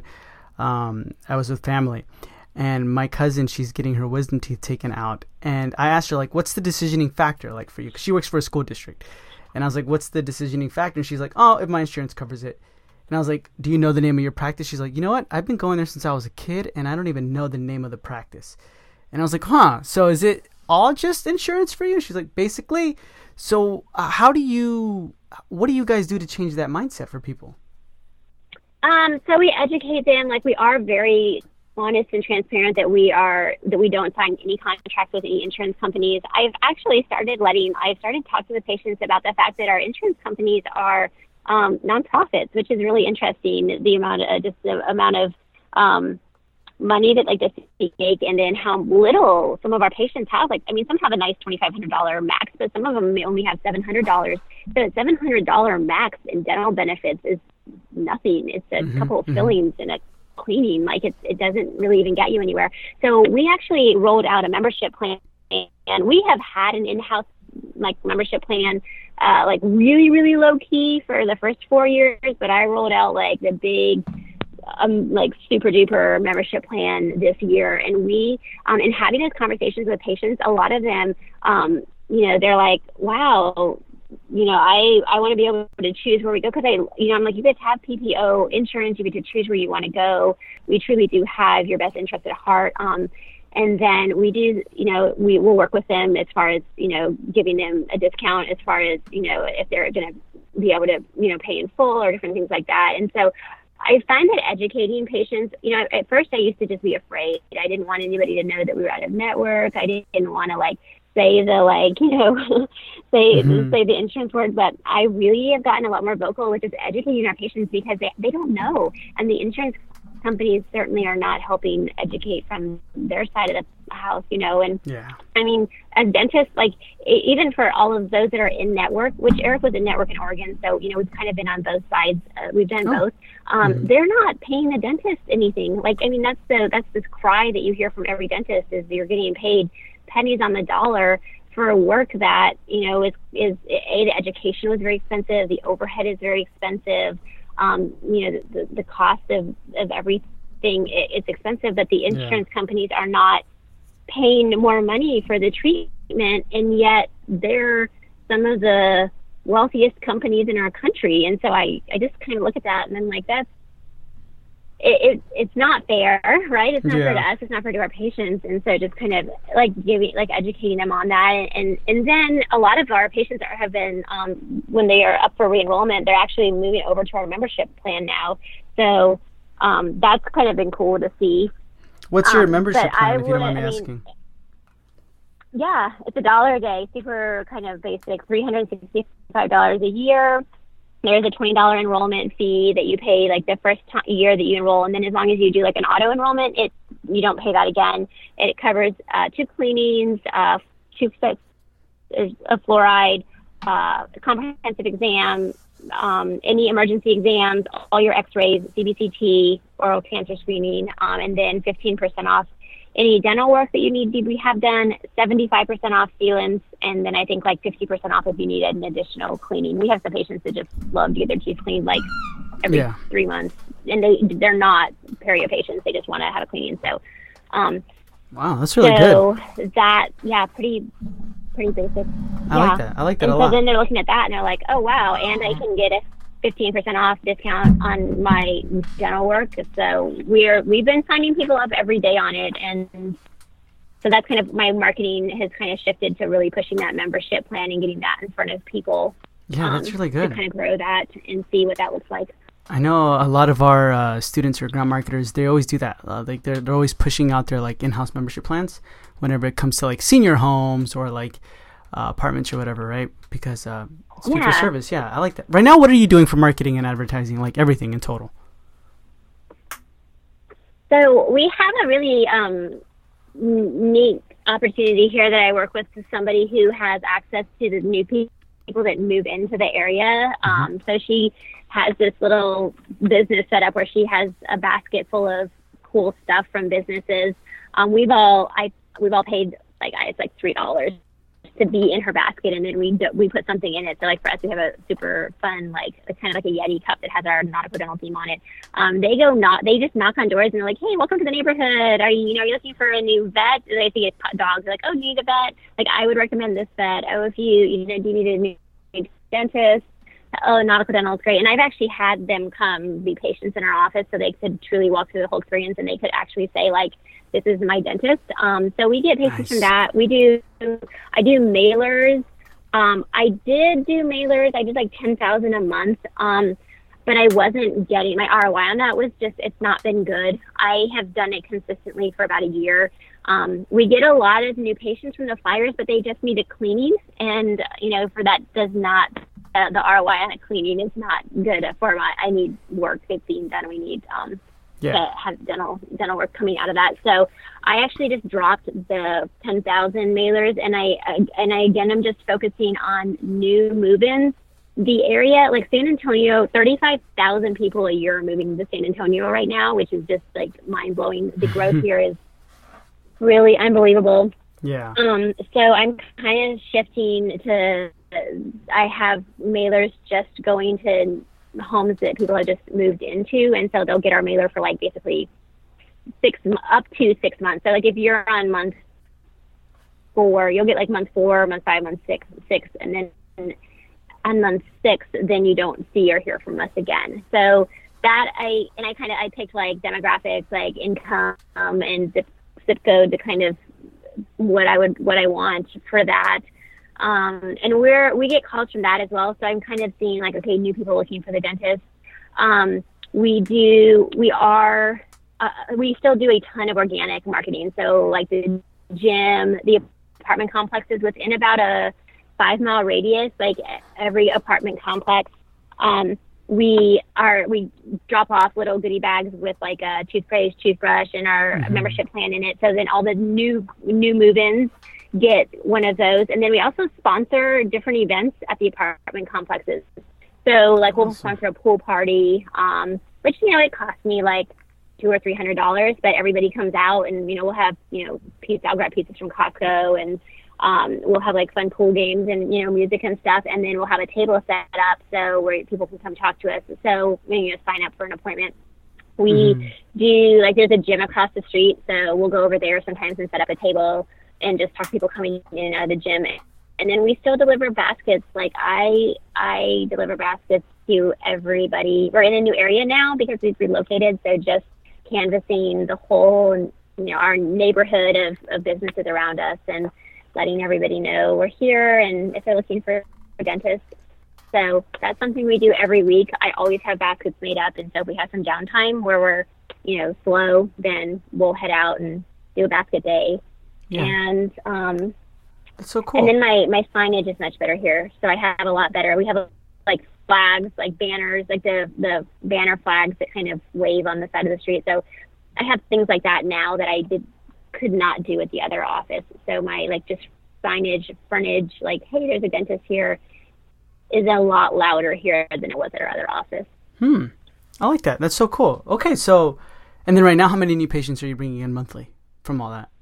um, I was with family. And my cousin, she's getting her wisdom teeth taken out. And I asked her, like, what's the decisioning factor, like, for you? Because she works for a school district. And I was like, what's the decisioning factor? And she's like, oh, if my insurance covers it. And I was like, do you know the name of your practice? She's like, you know what? I've been going there since I was a kid, and I don't even know the name of the practice. And I was like, huh, so is it all just insurance for you? She's like, basically. So uh, how do you, what do you guys do to change that mindset for people? Um, so we educate them. Like, we are very honest and transparent that we are that we don't sign any contracts with any insurance companies. I've actually started letting I've started talking with patients about the fact that our insurance companies are um, nonprofits, which is really interesting. The amount of just the amount of um, money that like they make, and then how little some of our patients have. Like, I mean, some have a nice twenty-five hundred dollars max, but some of them may only have seven hundred dollars. So a seven hundred dollars max in dental benefits is nothing. It's a mm-hmm, couple of mm-hmm. fillings and a cleaning. Like, it's, it doesn't really even get you anywhere. So we actually rolled out a membership plan, and we have had an in-house like membership plan, uh, like really, really low key for the first four years. But I rolled out like the big, um, like super duper membership plan this year. And we, um, in having those conversations with patients, a lot of them, um, you know, they're like, wow, you know, I, I want to be able to choose where we go, because I, you know, I'm like, you guys have P P O insurance, you get to choose where you want to go. We truly do have your best interest at heart. Um, and then we do, you know, we will work with them as far as, you know, giving them a discount as far as, you know, if they're going to be able to, you know, pay in full or different things like that. And so I find that educating patients, you know, at first I used to just be afraid. I didn't want anybody to know that we were out of network. I didn't want to like say the like, you know, say mm-hmm. say the insurance word, but I really have gotten a lot more vocal with just educating our patients, because they, they don't know. And the insurance companies certainly are not helping educate from their side of the house, you know. And yeah. I mean, as dentists, like even for all of those that are in network, which Eric was in network in Oregon, so, you know, we've kind of been on both sides. Uh, we've done oh. both. Um, mm-hmm. They're not paying the dentist anything. Like, I mean, that's the that's this cry that you hear from every dentist, is you're getting paid pennies on the dollar for work that, you know, is, is a, the education was very expensive. The overhead is very expensive. Um, you know, the, the cost of, of everything, it, it's expensive, but the insurance yeah. companies are not paying more money for the treatment. And yet they're some of the wealthiest companies in our country. And so I, I just kind of look at that and I'm like, that's, It, it, it's not fair, right? It's not yeah. fair to us. It's not fair to our patients. And so just kind of like giving, like educating them on that. And, and then a lot of our patients are, have been, um, when they are up for re-enrollment, they're actually moving over to our membership plan now. So um, that's kind of been cool to see. What's your um, membership plan, I if you don't mind me I mean, asking? Yeah, it's a dollar a day, super kind of basic, three hundred sixty-five dollars a year. There's a twenty dollars enrollment fee that you pay like the first t- year that you enroll. And then as long as you do like an auto enrollment, it you don't pay that again. It covers uh, two cleanings, uh, two sets of fluoride, uh, comprehensive exam, um, any emergency exams, all your x-rays, C B C T, oral cancer screening, um, and then fifteen percent off any dental work that you need to have done, seventy-five percent off sealants, and then I think like fifty percent off if you needed an additional cleaning. We have some patients that just love to get their teeth cleaned like every yeah. three months, and they, they're not perio patients. They just want to have a cleaning. So, um, wow, that's really so good. that, yeah, pretty, pretty basic. I yeah. like that. I like that and a so lot. Then they're looking at that and they're like, oh, wow, and I can get a fifteen percent off discount on my dental work. So we're we've been signing people up every day on it, and so that's kind of my marketing has kind of shifted to really pushing that membership plan and getting that in front of people. Yeah, um, that's really good. To kind of grow that and see what that looks like. I know a lot of our uh, students or ground marketers, they always do that. Uh, like they're they're always pushing out their like in-house membership plans whenever it comes to like senior homes or like uh, apartments or whatever, right? Because uh, it's good yeah. for service. Yeah, I like that. Right now, what are you doing for marketing and advertising? Like everything in total. So we have a really um, neat opportunity here that I work with somebody who has access to the new people that move into the area. Mm-hmm. Um, so she has this little business set up where she has a basket full of cool stuff from businesses. Um, we've all I we've all paid like it's like three dollars to be in her basket, and then we do, we put something in it. So like for us, we have a super fun like it's kind of like a Yeti cup that has our nautical dental theme on it. Um, they go knock, they just knock on doors and they're like, hey, welcome to the neighborhood. Are you you know are you looking for a new vet? They think it's dogs. They're like, oh, do you need a vet? Like I would recommend this vet. Oh, if you you know do you need a new dentist? Oh, nautical dental is great. And I've actually had them come be patients in our office so they could truly walk through the whole experience and they could actually say like, this is my dentist. Um, so we get patients nice. From that. We do, I do mailers. Um, I did do mailers. I did like ten thousand a month. Um, but I wasn't getting my R O I on that was just, it's not been good. I have done it consistently for about a year. Um, we get a lot of new patients from the flyers, but they just need a cleaning. And, you know, for that does not, uh, the R O I on a cleaning is not good for my, I need work that's being done. We need, um, yeah. to have dental, dental work coming out of that. So I actually just dropped the ten thousand mailers, and I, and I, again, I'm just focusing on new move-ins. The area, like San Antonio, thirty-five thousand people a year are moving to San Antonio right now, which is just like mind blowing. The growth here is really unbelievable. Yeah. Um. So I'm kind of shifting to, I have mailers just going to homes that people have just moved into, and so they'll get our mailer for like basically six, up to six months. So like if you're on month four, you'll get like month four, month five, month six, six, and then on month six, then you don't see or hear from us again. So that I, and I kind of, I picked like demographics, like income and zip, zip code to kind of what I would, what I want for that. Um, and we're, we get calls from that as well. So I'm kind of seeing like, okay, new people looking for the dentist. Um, we do, we are, uh, we still do a ton of organic marketing. So like the gym, the apartment complexes within about a five mile radius, like every apartment complex, um, we are, we drop off little goodie bags with like a toothpaste, toothbrush, and our mm-hmm. membership plan in it. So then all the new, new move-ins get one of those. And then we also sponsor different events at the apartment complexes. So like we'll awesome. sponsor a pool party, um, which, you know, it costs me like two or three hundred dollars, but everybody comes out and, you know, we'll have, you know, pizza, I'll grab pizzas from Costco, and um, we'll have like fun pool games and, you know, music and stuff. And then we'll have a table set up so where people can come talk to us. So when you just sign up for an appointment, we mm-hmm. do like, there's a gym across the street. So we'll go over there sometimes and set up a table and just talk to people coming in and out of the gym. And then we still deliver baskets. Like I, I deliver baskets to everybody. We're in a new area now because we've relocated. So just canvassing the whole, you know, our neighborhood of, of businesses around us and letting everybody know we're here and if they're looking for a dentist. So that's something we do every week. I always have baskets made up. And so if we have some downtime where we're, you know, slow, then we'll head out and do a basket day. Yeah. And um, that's so cool. And then my, my signage is much better here. So I have a lot better. We have a, like flags, like banners, like the, the banner flags that kind of wave on the side of the street. So I have things like that now that I did could not do at the other office. So my like just signage, frontage, like, hey, there's a dentist here, is a lot louder here than it was at our other office. Hmm. I like that. That's so cool. Okay. So, and then right now, how many new patients are you bringing in monthly from all that?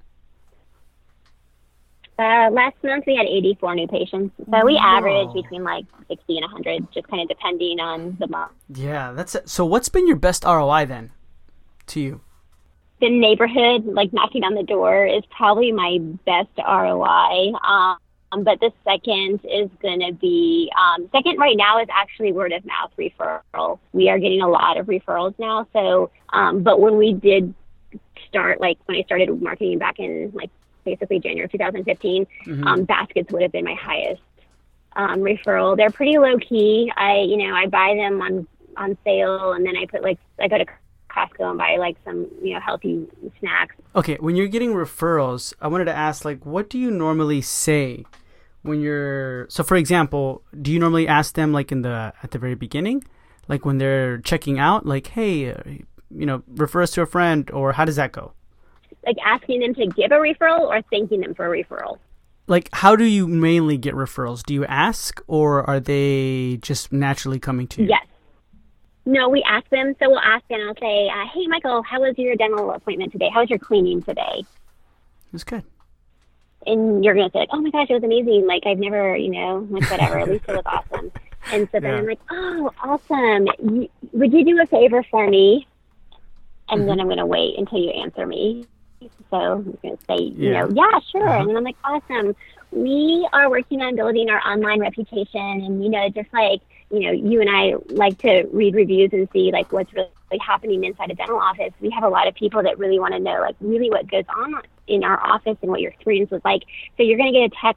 Uh, last month we had eighty-four new patients. So we Whoa. average between like sixty and one hundred, just kind of depending on the month. Yeah. That's it. So what's been your best R O I then to you? The neighborhood, like knocking on the door, is probably my best R O I. Um, but the second is going to be, um, second right now is actually word of mouth referral. We are getting a lot of referrals now. So, um, but when we did start, like when I started marketing back in like basically January two thousand fifteen, mm-hmm. um, baskets would have been my highest um, referral. They're pretty low key. I, you know, I buy them on, on sale, and then I put like, I go to Costco and buy like some, you know, healthy snacks. Okay, when you're getting referrals, I wanted to ask, like, what do you normally say when you're, so for example, do you normally ask them like in the, at the very beginning, like when they're checking out, like, hey, uh, you know, refer us to a friend, or how does that go? Like asking them to give a referral or thanking them for a referral? Like, how do you mainly get referrals? Do you ask, or are they just naturally coming to you? Yes. No, we ask them. So we'll ask them, I'll say, uh, hey, Michael, how was your dental appointment today? How was your cleaning today? It was good. And you're going to say, oh, my gosh, it was amazing. Like, I've never, you know, like, whatever. At least it was awesome. And so then yeah. I'm like, oh, awesome. You, would you do a favor for me? And mm-hmm. then I'm going to wait until you answer me. So I'm going to say, you yeah. know, yeah, sure. Uh-huh. And then I'm like, awesome. We are working on building our online reputation. And, you know, just like, you know, you and I like to read reviews and see like what's really happening inside a dental office. We have a lot of people that really want to know like really what goes on in our office and what your experience was like. So you're going to get a text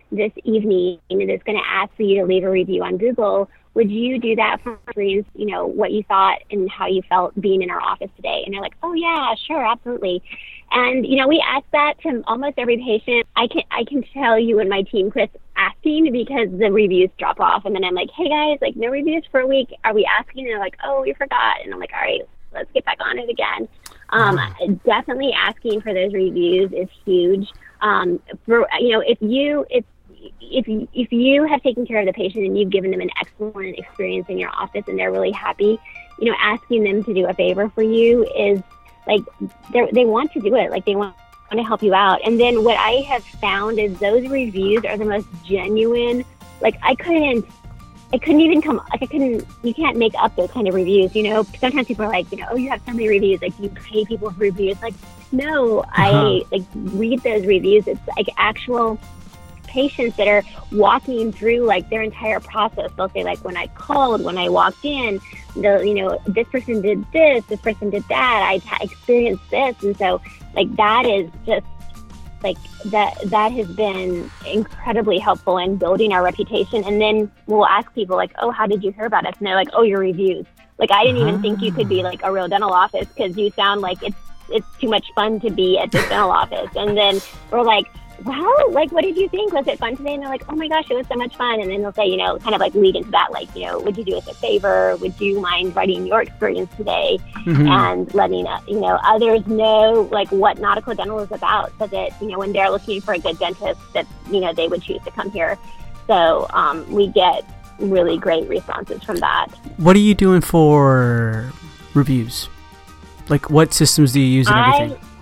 this evening and is going to ask for you to leave a review on Google. Would you do that for free? You know, what you thought and how you felt being in our office today? And they're like, oh yeah, sure, absolutely. And, you know, we ask that to almost every patient. I can, I can tell you when my team quits asking because the reviews drop off. And then I'm like, hey guys, like no reviews for a week. Are we asking? And they're like, oh, we forgot. And I'm like, all right, let's get back on it again. Um, definitely asking for those reviews is huge. Um, for, you know, if you, if, if you, if you have taken care of the patient and you've given them an excellent experience in your office and they're really happy, you know, asking them to do a favor for you is like, they they want to do it. Like they want, want to help you out. And then what I have found is those reviews are the most genuine. Like I couldn't, I couldn't even come, like I couldn't, you can't make up those kind of reviews, you know. Sometimes people are like, you know, oh, you have so many reviews, like you pay people for reviews. Like, no, uh-huh. I like read those reviews. It's like actual patients that are walking through like their entire process. They'll say like, when I called, when I walked in, the you know, this person did this, this person did that, I t- experienced this. And so like that is just like that, that has been incredibly helpful in building our reputation. And then we'll ask people like, oh, how did you hear about us? And they're like, oh, your reviews. Like, I didn't uh-huh. even think you could be like a real dental office because you sound like it's, it's too much fun to be at this dental office. And then we're like, wow, like, what did you think? Was it fun today? And they're like, oh my gosh, it was so much fun. And then they'll say, you know, kind of like lead into that, like, you know, would you do us a favor? Would you mind writing your experience today mm-hmm. and letting, uh, you know, others know like what Nautical Dental is about so that, you know, when they're looking for a good dentist that, you know, they would choose to come here. So um, we get really great responses from that. What are you doing for reviews? Like what systems do you use and everything? I,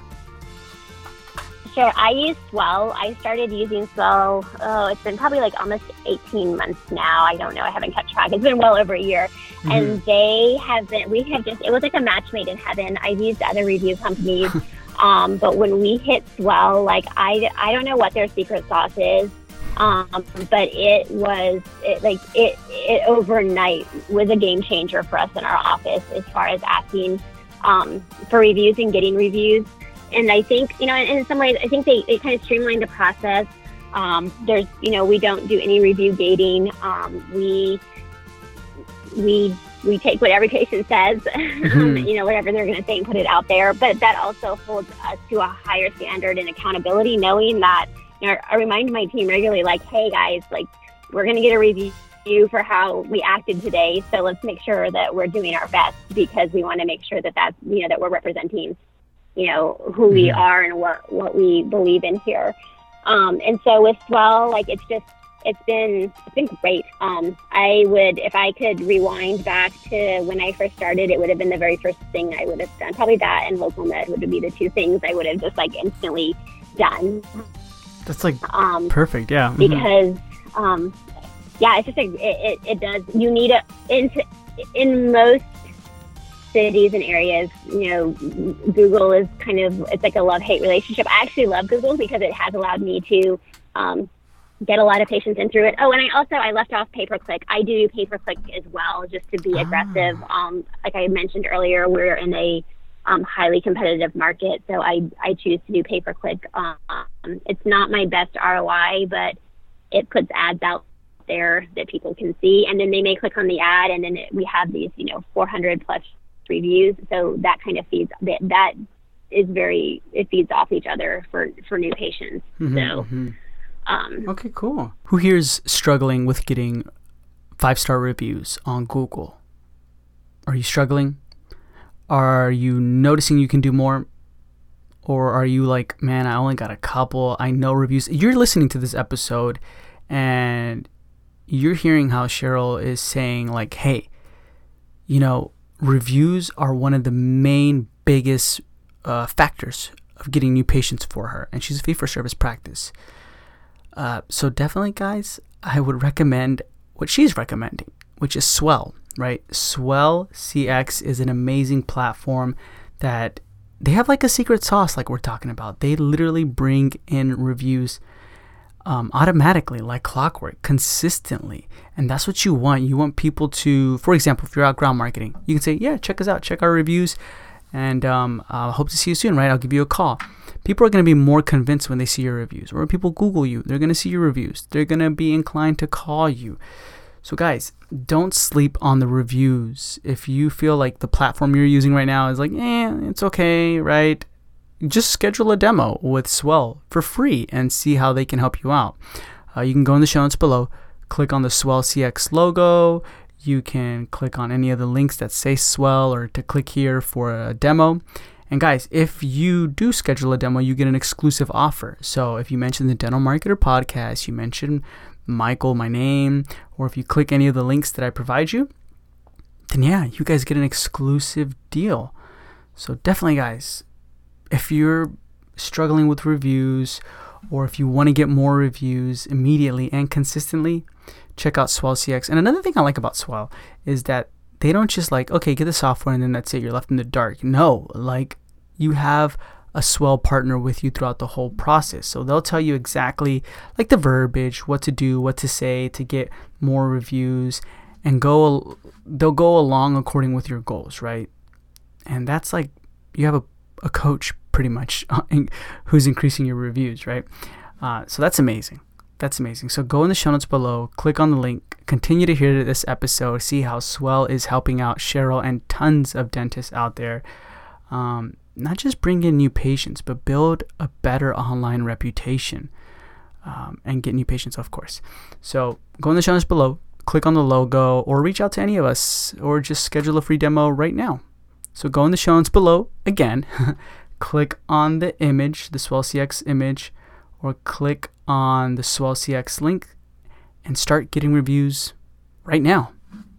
Sure. I use Swell. I started using Swell, oh, it's been probably like almost eighteen months now. I don't know. I haven't kept track. It's been well over a year. Mm-hmm. And they have been, we have just, it was like a match made in heaven. I've used other review companies. um, but when we hit Swell, like I, I don't know what their secret sauce is. Um, but it was, it, like it, it overnight was a game changer for us in our office as far as asking um, for reviews and getting reviews. And I think, you know, in, in some ways, I think they, they kind of streamlined the process. Um, there's, you know, we don't do any review gating. Um, we, we, we take what every patient says, mm-hmm. you know, whatever they're going to say and put it out there. But that also holds us to a higher standard and accountability, knowing that, you know, I remind my team regularly, like, hey guys, like, we're going to get a review for how we acted today. So let's make sure that we're doing our best because we want to make sure that that's, you know, that we're representing you know, who we are and what, what we believe in here. Um, and so with Swell, like, it's just, it's been, it's been great. Um, I would, if I could rewind back to when I first started, it would have been the very first thing I would have done. Probably that and Local Med would be the two things I would have just like instantly done. That's like um, perfect. Yeah. Mm-hmm. Because, um, yeah, it's just like, it, it, it does, you need a, in, in most cities and areas, you know, Google is kind of, it's like a love-hate relationship. I actually love Google because it has allowed me to um, get a lot of patients in through it. Oh, and I also, I left off pay-per-click. I do pay-per-click as well, just to be ah. aggressive. Um, like I mentioned earlier, we're in a um, highly competitive market, so I, I choose to do pay-per-click. Um, it's not my best R O I, but it puts ads out there that people can see, and then they may click on the ad, and then it, we have these, you know, four hundred plus reviews, so that kind of feeds that that is very it feeds off each other for for new patients. Mm-hmm, so mm-hmm. Um, okay, cool. Who here is struggling with getting five star reviews on Google? Are you struggling? Are you noticing you can do more? Or are you like, man, I only got a couple, I know reviews. You're listening to this episode and you're hearing how Cheryl is saying like, hey, you know, reviews are one of the main biggest uh, factors of getting new patients for her. And she's a fee-for-service practice. Uh, so definitely, guys, I would recommend what she's recommending, which is Swell, right? Swell C X is an amazing platform that they have like a secret sauce like we're talking about. They literally bring in reviews Um, automatically, like clockwork, consistently. And that's what you want. You want people to, for example, if you're out ground marketing, you can say, yeah, check us out, check our reviews, and um, I hope to see you soon, right? I'll give you a call. people are going to be more convinced when they see your reviews. Or when people Google you, they're going to see your reviews. They're going to be inclined to call you. So guys, don't sleep on the reviews. If you feel like the platform you're using right now is like, eh, it's okay, right? Just schedule a demo with Swell for free and see how they can help you out. Uh, you can go in the show notes below, click on the Swell C X logo. You can click on any of the links that say Swell or to click here for a demo. And guys, if you do schedule a demo, you get an exclusive offer. So if you mention the Dental Marketer podcast, you mention Michael, my name, or if you click any of the links that I provide you, then yeah, you guys get an exclusive deal. So definitely, guys, if you're struggling with reviews or if you want to get more reviews immediately and consistently, check out Swell C X. And another thing I like about Swell is that they don't just like, okay, get the software and then that's it, you're left in the dark. No, like you have a Swell partner with you throughout the whole process. So they'll tell you exactly like the verbiage, what to do, what to say to get more reviews, and go they'll go along according with your goals, right? And that's like you have a, a coach pretty much who's increasing your reviews, right? Uh, so that's amazing. That's amazing. So go in the show notes below, click on the link, continue to hear this episode, see how Swell is helping out Cheryl and tons of dentists out there. Um, not just bring in new patients, but build a better online reputation um, and get new patients, of course. So go in the show notes below, click on the logo, or reach out to any of us, or just schedule a free demo right now. So go in the show notes below, again, click on the image, the Swell C X image, or click on the Swell C X link and start getting reviews right now.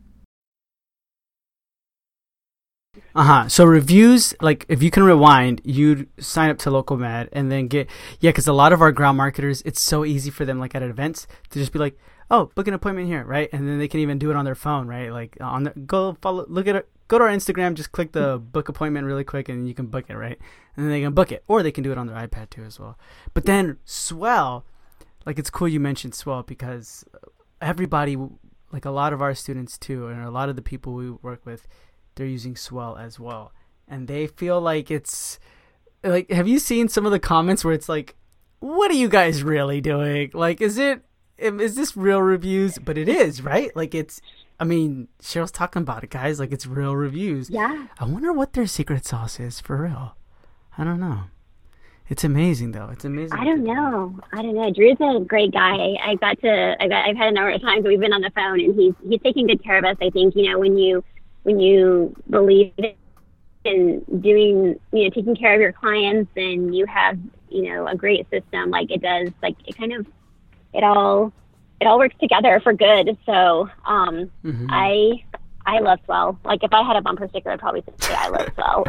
Uh-huh. So reviews, like if you can rewind, you sign up to LocalMed and then get, yeah, because a lot of our ground marketers, it's so easy for them like at events to just be like, oh, book an appointment here, right? And then they can even do it on their phone, right? Like on the, go follow, look at it, go to our Instagram, just click the book appointment really quick and you can book it, right? And then they can book it, or they can do it on their iPad too as well. But then Swell, like it's cool you mentioned Swell because everybody, like a lot of our students too, and a lot of the people we work with, they're using Swell as well. And they feel like it's, like, have you seen some of the comments where it's like, what are you guys really doing? Like, is it, is this real reviews? But it is, right? Like it's, I mean, Cheryl's talking about it, guys. Like it's real reviews. Yeah. I wonder what their secret sauce is for real. I don't know. It's amazing though. It's amazing. I don't know. I don't know. Drew's a great guy. I got to, I got, I've had a number of times we've been on the phone and he's, he's taking good care of us. I think, you know, when you, when you believe in doing, you know, taking care of your clients and you have, you know, a great system, like it does, like it kind of, it all, it all works together for good. So, um, mm-hmm. I, I love Swell. Like if I had a bumper sticker, I'd probably say I love Swell.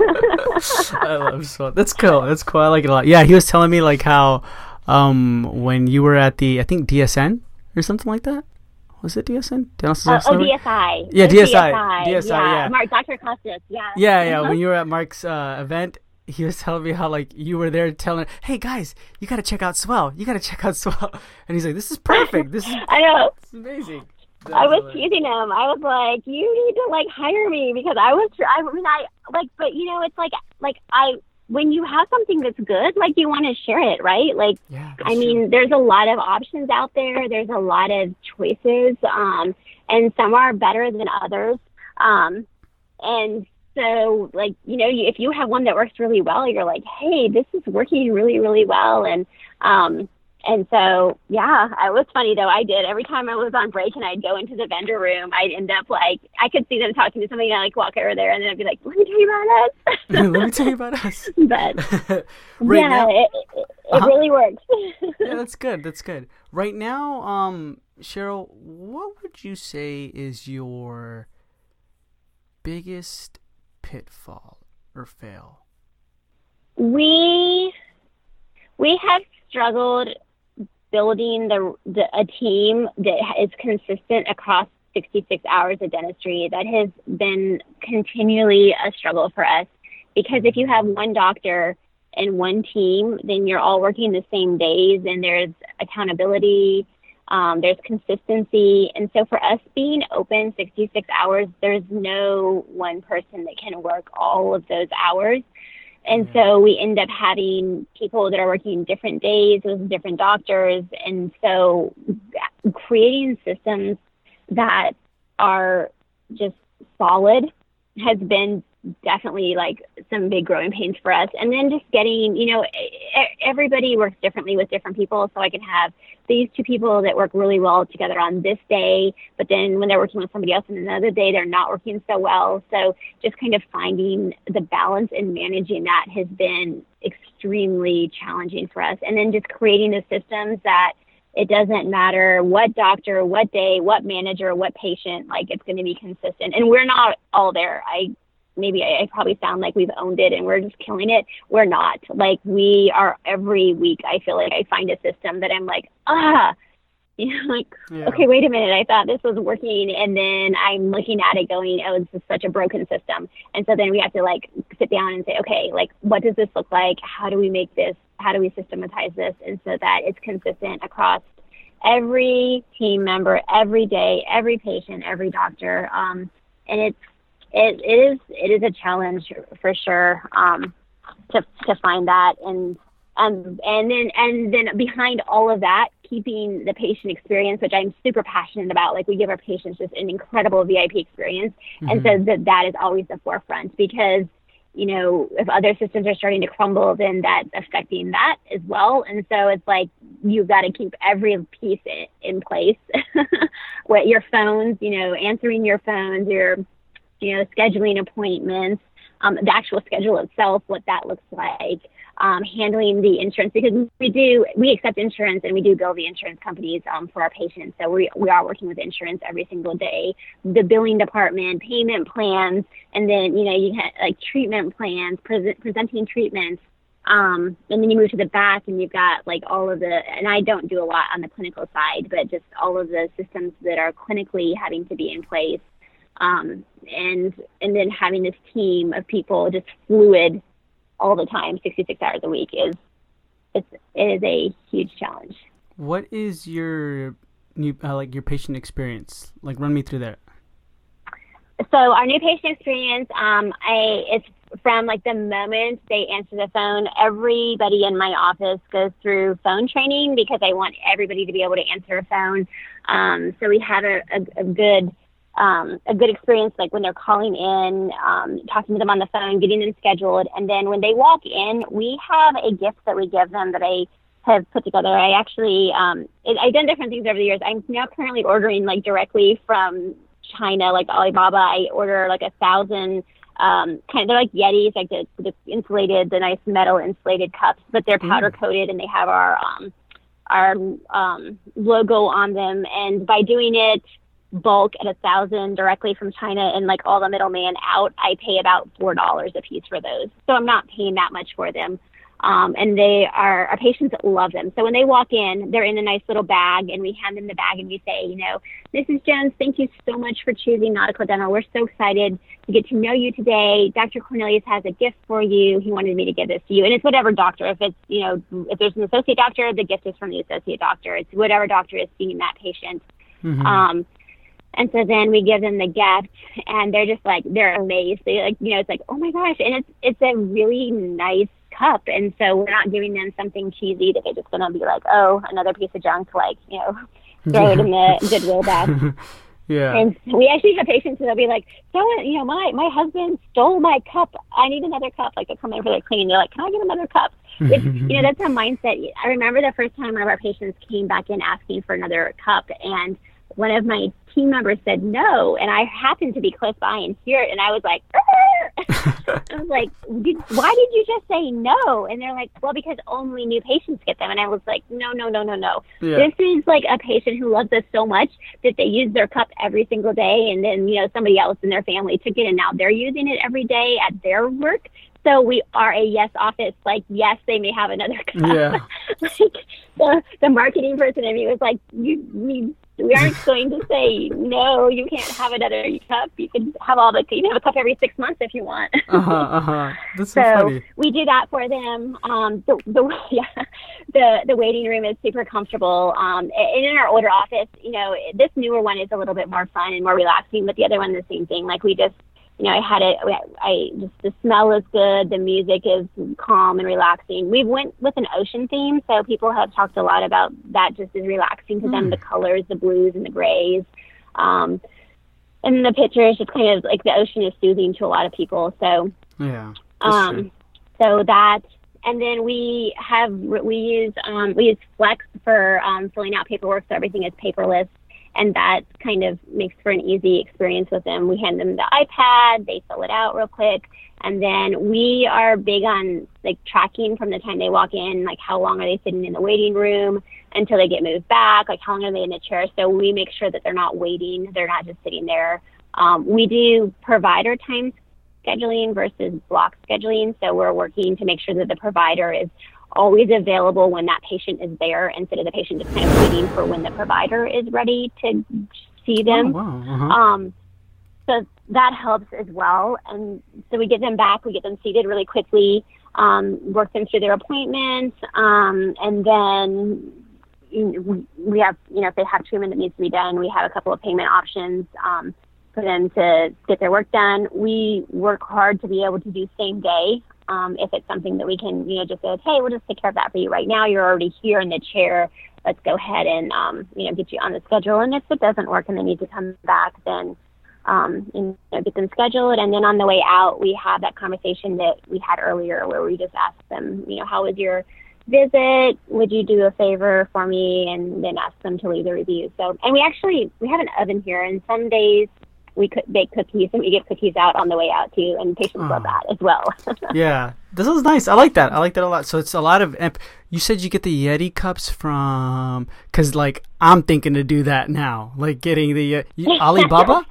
I love Swell. That's cool. That's cool. I like it a lot. Yeah. He was telling me like how, um, when you were at the, I think D S N or something like that. Was it D S N? Uh, oh, D S I. Yeah, D S I. D S I, yeah. yeah. Mark, Doctor Costas, yeah. Yeah, yeah. When you were at Mark's uh, event, he was telling me how, like, you were there telling, hey, guys, you got to check out Swell. You got to check out Swell. And he's like, this is perfect. This is I know. It's amazing. That's I was hilarious. teasing him. I was like, you need to, like, hire me because I was, I mean, I, like, but, you know, it's like, like, I, when you have something that's good, like you want to share it, right? Like, yeah, I mean, true. There's a lot of options out there. There's a lot of choices, um, and some are better than others. Um, and so, like, you know, if you have one that works really well, you're like, hey, this is working really, really well. And, um, and so, yeah, it was funny though. I did every time I was on break and I'd go into the vendor room, I'd end up like, I could see them talking to somebody and I'd like walk over there and then I'd be like, let me tell you about us. Let me tell you about us. But right yeah, now, it, it, it uh-huh. really works. Yeah, that's good. That's good. Right now, um, Cheryl, what would you say is your biggest pitfall or fail? We, we have struggled building the, the a team that is consistent across sixty-six hours of dentistry. That has been continually a struggle for us because if you have one doctor and one team, then you're all working the same days and there's accountability, um, there's consistency. And so for us being open sixty-six hours, there's no one person that can work all of those hours. And Yeah. so we end up having people that are working different days with different doctors. And so creating systems that are just solid has been definitely like some big growing pains for us. And then just getting, you know, everybody works differently with different people. So I can have these two people that work really well together on this day, but then when they're working with somebody else on another day, they're not working so well. So just kind of finding the balance and managing that has been extremely challenging for us. And then just creating the systems that it doesn't matter what doctor, what day, what manager, what patient, like it's going to be consistent. And we're not all there. I maybe I, I probably sound like we've owned it and we're just killing it. We're not. Like we are every week. I feel like I find a system that I'm like, ah, you know, like, Yeah. okay, wait a minute. I thought this was working. And then I'm looking at it going, oh, this is such a broken system. And so then we have to like sit down and say, okay, like, what does this look like? How do we make this? How do we systematize this? And so that it's consistent across every team member, every day, every patient, every doctor. Um, and it's, It, it is it is a challenge for sure um, to to find that and um and then and then behind all of that, keeping the patient experience, which I'm super passionate about. Like we give our patients just an incredible V I P experience, mm-hmm. and so that that is always the forefront because you know if other systems are starting to crumble, then that's affecting that as well. And so it's like you've got to keep every piece in, in place. What your phones, you know, answering your phones, your you know, scheduling appointments, um, the actual schedule itself, what that looks like, um, handling the insurance, because we do, we accept insurance and we do bill the insurance companies um, for our patients. So we, we are working with insurance every single day, the billing department, payment plans, and then, you know, you have like treatment plans, pre- presenting treatments. Um, and then you move to the back and you've got like all of the, and I don't do a lot on the clinical side, but just all of the systems that are clinically having to be in place. Um, and and then having this team of people just fluid all the time, sixty-six hours a week is it's, it is a huge challenge. What is your new uh, like your patient experience? Like run me through that. So our new patient experience, um, I it's from like the moment they answer the phone, everybody in my office goes through phone training because I want everybody to be able to answer a phone. Um, so we have a, a, a good Um, a good experience, like when they're calling in, um, talking to them on the phone, getting them scheduled. And then when they walk in, we have a gift that we give them that I have put together. I actually, um, it, I've done different things over the years. I'm now currently ordering like directly from China, like Alibaba. I order like a thousand, um, kind of, they're like Yetis, like the, the insulated, the nice metal insulated cups, but they're powder coated and they have our, um, our, um, logo on them. And by doing it bulk at a thousand directly from China and like all the middleman out, I pay about four dollars a piece for those. So I'm not paying that much for them. Um, and they are, our patients love them. So when they walk in, they're in a nice little bag and we hand them the bag and we say, you know, Missus Jones, thank you so much for choosing Nautical Dental. We're so excited to get to know you today. Doctor Cornelius has a gift for you. He wanted me to give this to you. And it's whatever doctor. If it's, you know, if there's an associate doctor, the gift is from the associate doctor. It's whatever doctor is seeing that patient. Mm-hmm. Um, And so then we give them the gift and they're just like, they're amazed. They like, you know, it's like, oh my gosh. And it's, it's a really nice cup. And so we're not giving them something cheesy that they're just going to be like, oh, another piece of junk, like, you know, throw it in the Goodwill bag. Yeah. And we actually have patients that'll be like, so, you know, my, my husband stole my cup. I need another cup. Like they come in for their cleaning. They're like, can I get another cup? It's, you know, that's a mindset. I remember the first time one of our patients came back in asking for another cup, and one of my team members said no, and I happened to be close by and hear it, and I was like, I was like, did, why did you just say no? And they're like, well, because only new patients get them. And I was like, no, no, no, no, no. Yeah. This is like a patient who loves us so much that they use their cup every single day, and then, you know, somebody else in their family took it, and now they're using it every day at their work. So we are a yes office. Like, yes, they may have another cup. Yeah. Like the, the marketing person in me was like, you, we, we aren't going to say, no, you can't have another cup. You can have all the, you can have a cup every six months if you want. uh-huh, uh-huh. That's so, so funny. We do that for them. Um, the, the, yeah, the, the waiting room is super comfortable. Um, and in our older office, you know, this newer one is a little bit more fun and more relaxing, but the other one, the same thing. Like we just, you know, I had it, I just, the smell is good. The music is calm and relaxing. We went with an ocean theme. So people have talked a lot about that just is relaxing to mm. them, the colors, the blues and the grays. Um, and the pictures just kind of like the ocean is soothing to a lot of people. So, yeah, um, true. so that, and then we have, we use, um, we use Flex for, um, filling out paperwork. So everything is paperless. And that kind of makes for an easy experience with them. We hand them the iPad, they fill it out real quick. And then we are big on like tracking from the time they walk in, like how long are they sitting in the waiting room until they get moved back, like how long are they in the chair. So we make sure that they're not waiting. They're not just sitting there. Um, we do provider time scheduling versus block scheduling. So we're working to make sure that the provider is always available when that patient is there instead of the patient just kind of waiting for when the provider is ready to see them. Oh, wow. Uh-huh. Um, so that helps as well. And so we get them back, we get them seated really quickly, um, work them through their appointments, um, and then we have, you know, if they have treatment that needs to be done, we have a couple of payment options um, for them to get their work done. We work hard to be able to do same day. Um, if it's something that we can, you know, just say, hey, we'll just take care of that for you right now. You're already here in the chair. Let's go ahead and, um, you know, get you on the schedule. And if it doesn't work and they need to come back, then, um, you know, get them scheduled. And then on the way out, we have that conversation that we had earlier where we just asked them, you know, how was your visit? Would you do a favor for me? And then ask them to leave the review. So, and we actually, we have an oven here, and some days we could bake cookies, and we give cookies out on the way out too, and patients oh. love that as well. Yeah, this is nice. I like that. I like that a lot. So it's a lot of. You said you get the Yeti cups from, because like I'm thinking to do that now, like getting the uh, Alibaba.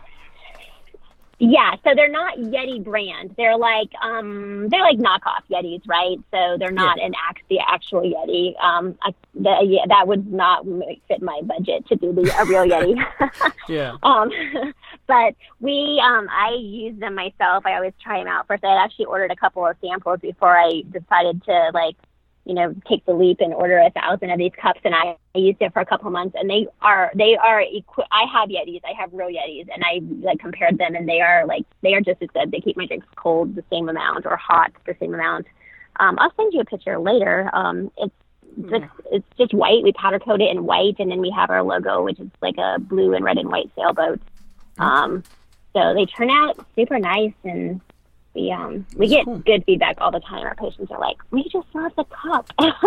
Yeah, so they're not Yeti brand. They're like um, they're like knockoff Yetis, right? So they're not yeah. an act the actual Yeti. Um, I, the, yeah, that would not fit my budget to do the a real Yeti. yeah. Um, but we, um, I use them myself. I always try them out first. I had actually ordered a couple of samples before I decided to like, you know, take the leap and order a thousand of these cups, and I, I used it for a couple of months, and they are, they are, equi- I have Yetis, I have real Yetis, and I like compared them, and they are like, they are just as good. They keep my drinks cold the same amount or hot the same amount. Um, I'll send you a picture later. Um, it's just, it's just white. We powder coat it in white, and then we have our logo, which is like a blue and red and white sailboat. Um, so they turn out super nice, and we um we get cool. good feedback all the time. Our patients are like, we just love the cup.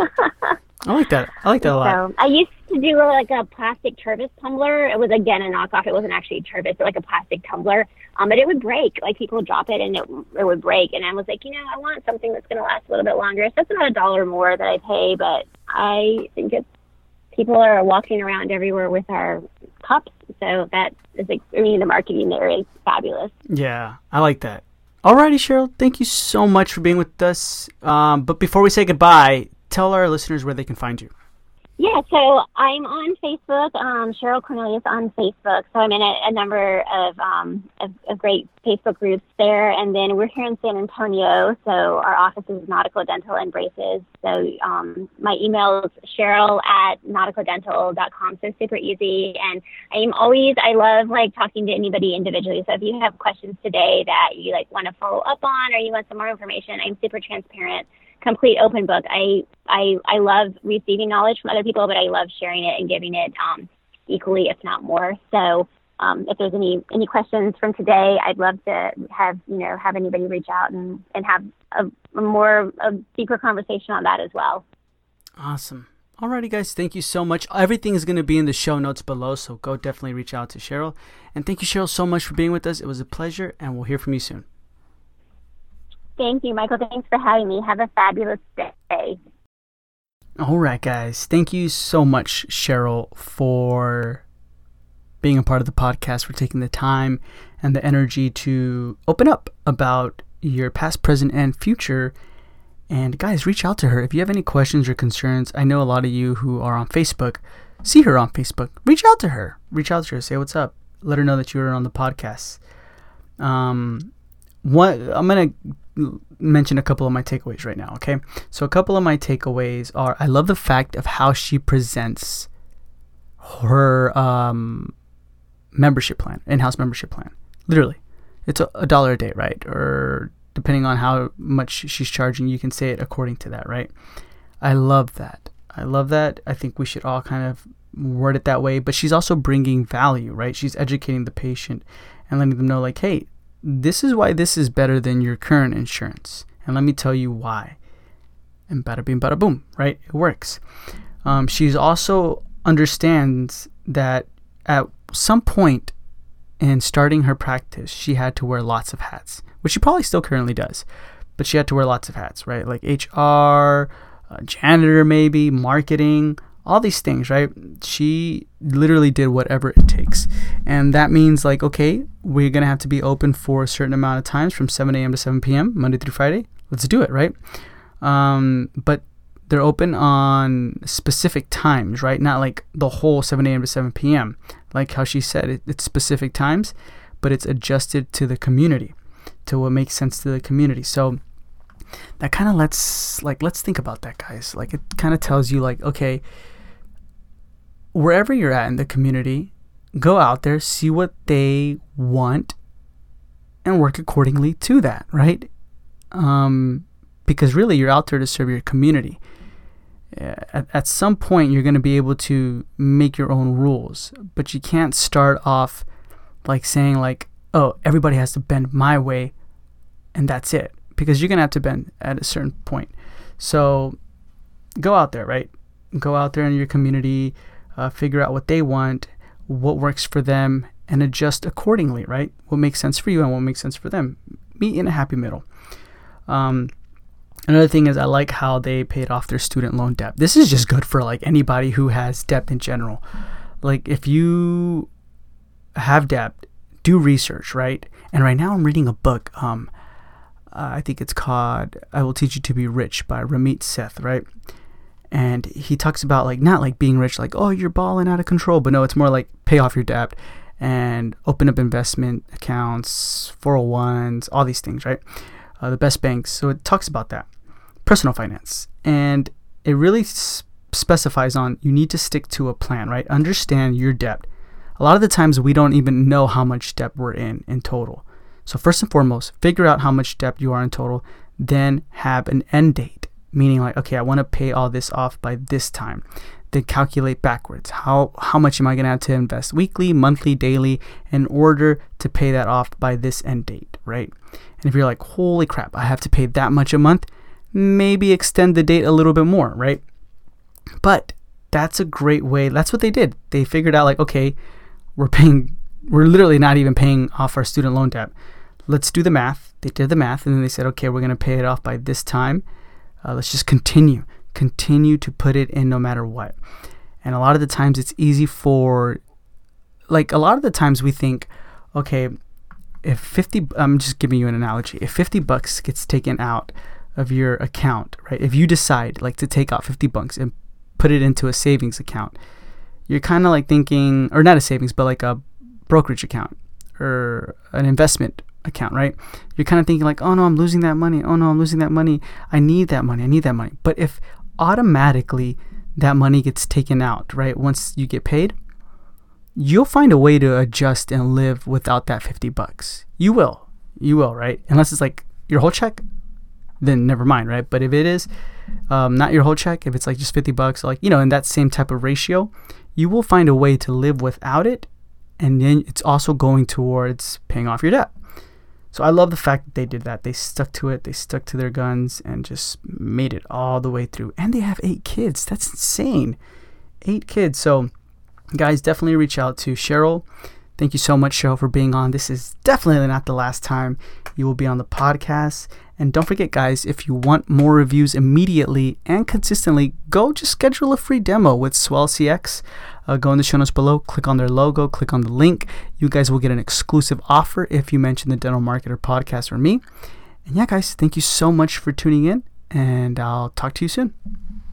I like that. I like that a lot. So I used to do like a plastic Tervis tumbler. It was again a knockoff. It wasn't actually Tervis, but like a plastic tumbler. Um, but it would break. Like people would drop it and it it would break. And I was like, you know, I want something that's going to last a little bit longer. So it's about a dollar more that I pay, but I think it's people are walking around everywhere with our cups. So that is, like, I mean, the marketing there is fabulous. Yeah, I like that. Alrighty, Cheryl, thank you so much for being with us. Um, but before we say goodbye, tell our listeners where they can find you. Yeah, so I'm on Facebook, um, Cheryl Cornelius on Facebook. So I'm in a, a number of, um, of, of great Facebook groups there. And then we're here in San Antonio, so our office is Nautical Dental and Braces. So um, my email is Cheryl at nautical dental dot com, so super easy. And I'm always, I love like talking to anybody individually. So if you have questions today that you like want to follow up on or you want some more information, I'm super transparent. Complete open book. I, I I love receiving knowledge from other people, but I love sharing it and giving it um, equally, if not more. So um, if there's any any questions from today, I'd love to have you know have anybody reach out and, and have a, a more a deeper conversation on that as well. Awesome. Alrighty, guys. Thank you so much. Everything is going to be in the show notes below, so go definitely reach out to Cheryl. And thank you, Cheryl, so much for being with us. It was a pleasure, and we'll hear from you soon. Thank you, Michael. Thanks for having me. Have a fabulous day. All right, guys. Thank you so much, Cheryl, for being a part of the podcast, for taking the time and the energy to open up about your past, present, and future. And guys, reach out to her. If you have any questions or concerns, I know a lot of you who are on Facebook, see her on Facebook. Reach out to her. Reach out to her. Say what's up. Let her know that you're on the podcast. Um, one, I'm going to mention a couple of my takeaways right now, okay? So a couple of my takeaways are, I love the fact of how she presents her um, membership plan, in-house membership plan. Literally. it's a, a dollar a day, right? Or depending on how much she's charging, you can say it according to that, right? I love that. I love that. I think we should all kind of word it that way. But she's also bringing value, right? She's educating the patient and letting them know, like, hey, this is why this is better than your current insurance. And let me tell you why. And bada bing, bada boom, right? It works. Um, she's also understands that at some point in starting her practice, she had to wear lots of hats, which she probably still currently does. But she had to wear lots of hats, right? Like H R, uh, janitor maybe, marketing, all these things, right? She literally did whatever it takes. And that means like, okay, we're going to have to be open for a certain amount of times from seven a.m. to seven p.m., Monday through Friday. Let's do it, right? Um, but they're open on specific times, right? Not like the whole seven a.m. to seven p.m. Like how she said, it, it's specific times, but it's adjusted to the community, to what makes sense to the community. So that kind of lets, like, let's think about that, guys. Like, it kind of tells you, like, okay, wherever you're at in the community, go out there, see what they want, and work accordingly to that, right? Um, because really, you're out there to serve your community. At, at some point, you're going to be able to make your own rules, but you can't start off like saying, like, oh, everybody has to bend my way, and that's it. Because you're going to have to bend at a certain point. So go out there, right? Go out there in your community, uh, figure out what they want, what works for them, and adjust accordingly, right? What makes sense for you and what makes sense for them. Meet in a happy middle. Um, another thing is I like how they paid off their student loan debt. This is just good for like anybody who has debt in general. Like if you have debt, do research, right? And right now I'm reading a book. Um, Uh, I think it's called I Will Teach You to Be Rich by Ramit Sethi, right? And he talks about like not like being rich, like, oh, you're balling out of control. But no, it's more like pay off your debt and open up investment accounts, four oh ones, all these things, right? Uh, the best banks. So it talks about that. Personal finance. And it really s- specifies on you need to stick to a plan, right? Understand your debt. A lot of the times we don't even know how much debt we're in in total. So first and foremost, figure out how much debt you are in total, then have an end date, meaning like, okay, I want to pay all this off by this time. Then calculate backwards. How how much am I going to have to invest weekly, monthly, daily in order to pay that off by this end date, right? And if you're like, holy crap, I have to pay that much a month, maybe extend the date a little bit more, right? But that's a great way. That's what they did. They figured out like, okay, we're paying We're literally not even paying off our student loan debt. Let's do the math. They did the math, and then they said, okay, we're going to pay it off by this time. Uh, let's just continue. Continue to put it in no matter what. And a lot of the times it's easy for, like a lot of the times we think, okay, if fifty, I'm just giving you an analogy. If fifty bucks gets taken out of your account, right? If you decide like to take out fifty bucks and put it into a savings account, you're kind of like thinking, or not a savings, but like a brokerage account or an investment account, right? You're kind of thinking like, oh no, I'm losing that money. Oh no, I'm losing that money. I need that money. I need that money. But if automatically that money gets taken out, right? Once you get paid, you'll find a way to adjust and live without that fifty bucks. You will. You will, right? Unless it's like your whole check, then never mind, right? But if it is um, not your whole check, if it's like just fifty bucks, like, you know, in that same type of ratio, you will find a way to live without it. And then it's also going towards paying off your debt. So I love the fact that they did that. They stuck to it. They stuck to their guns and just made it all the way through. And they have eight kids. That's insane. Eight kids. So guys, definitely reach out to Cheryl. Thank you so much, Cheryl, for being on. This is definitely not the last time you will be on the podcast. And don't forget, guys, if you want more reviews immediately and consistently, go just schedule a free demo with Swell C X. Uh, go in the show notes below, click on their logo, click on the link. You guys will get an exclusive offer if you mention the Dental Marketer Podcast or me. And yeah, guys, thank you so much for tuning in, and I'll talk to you soon.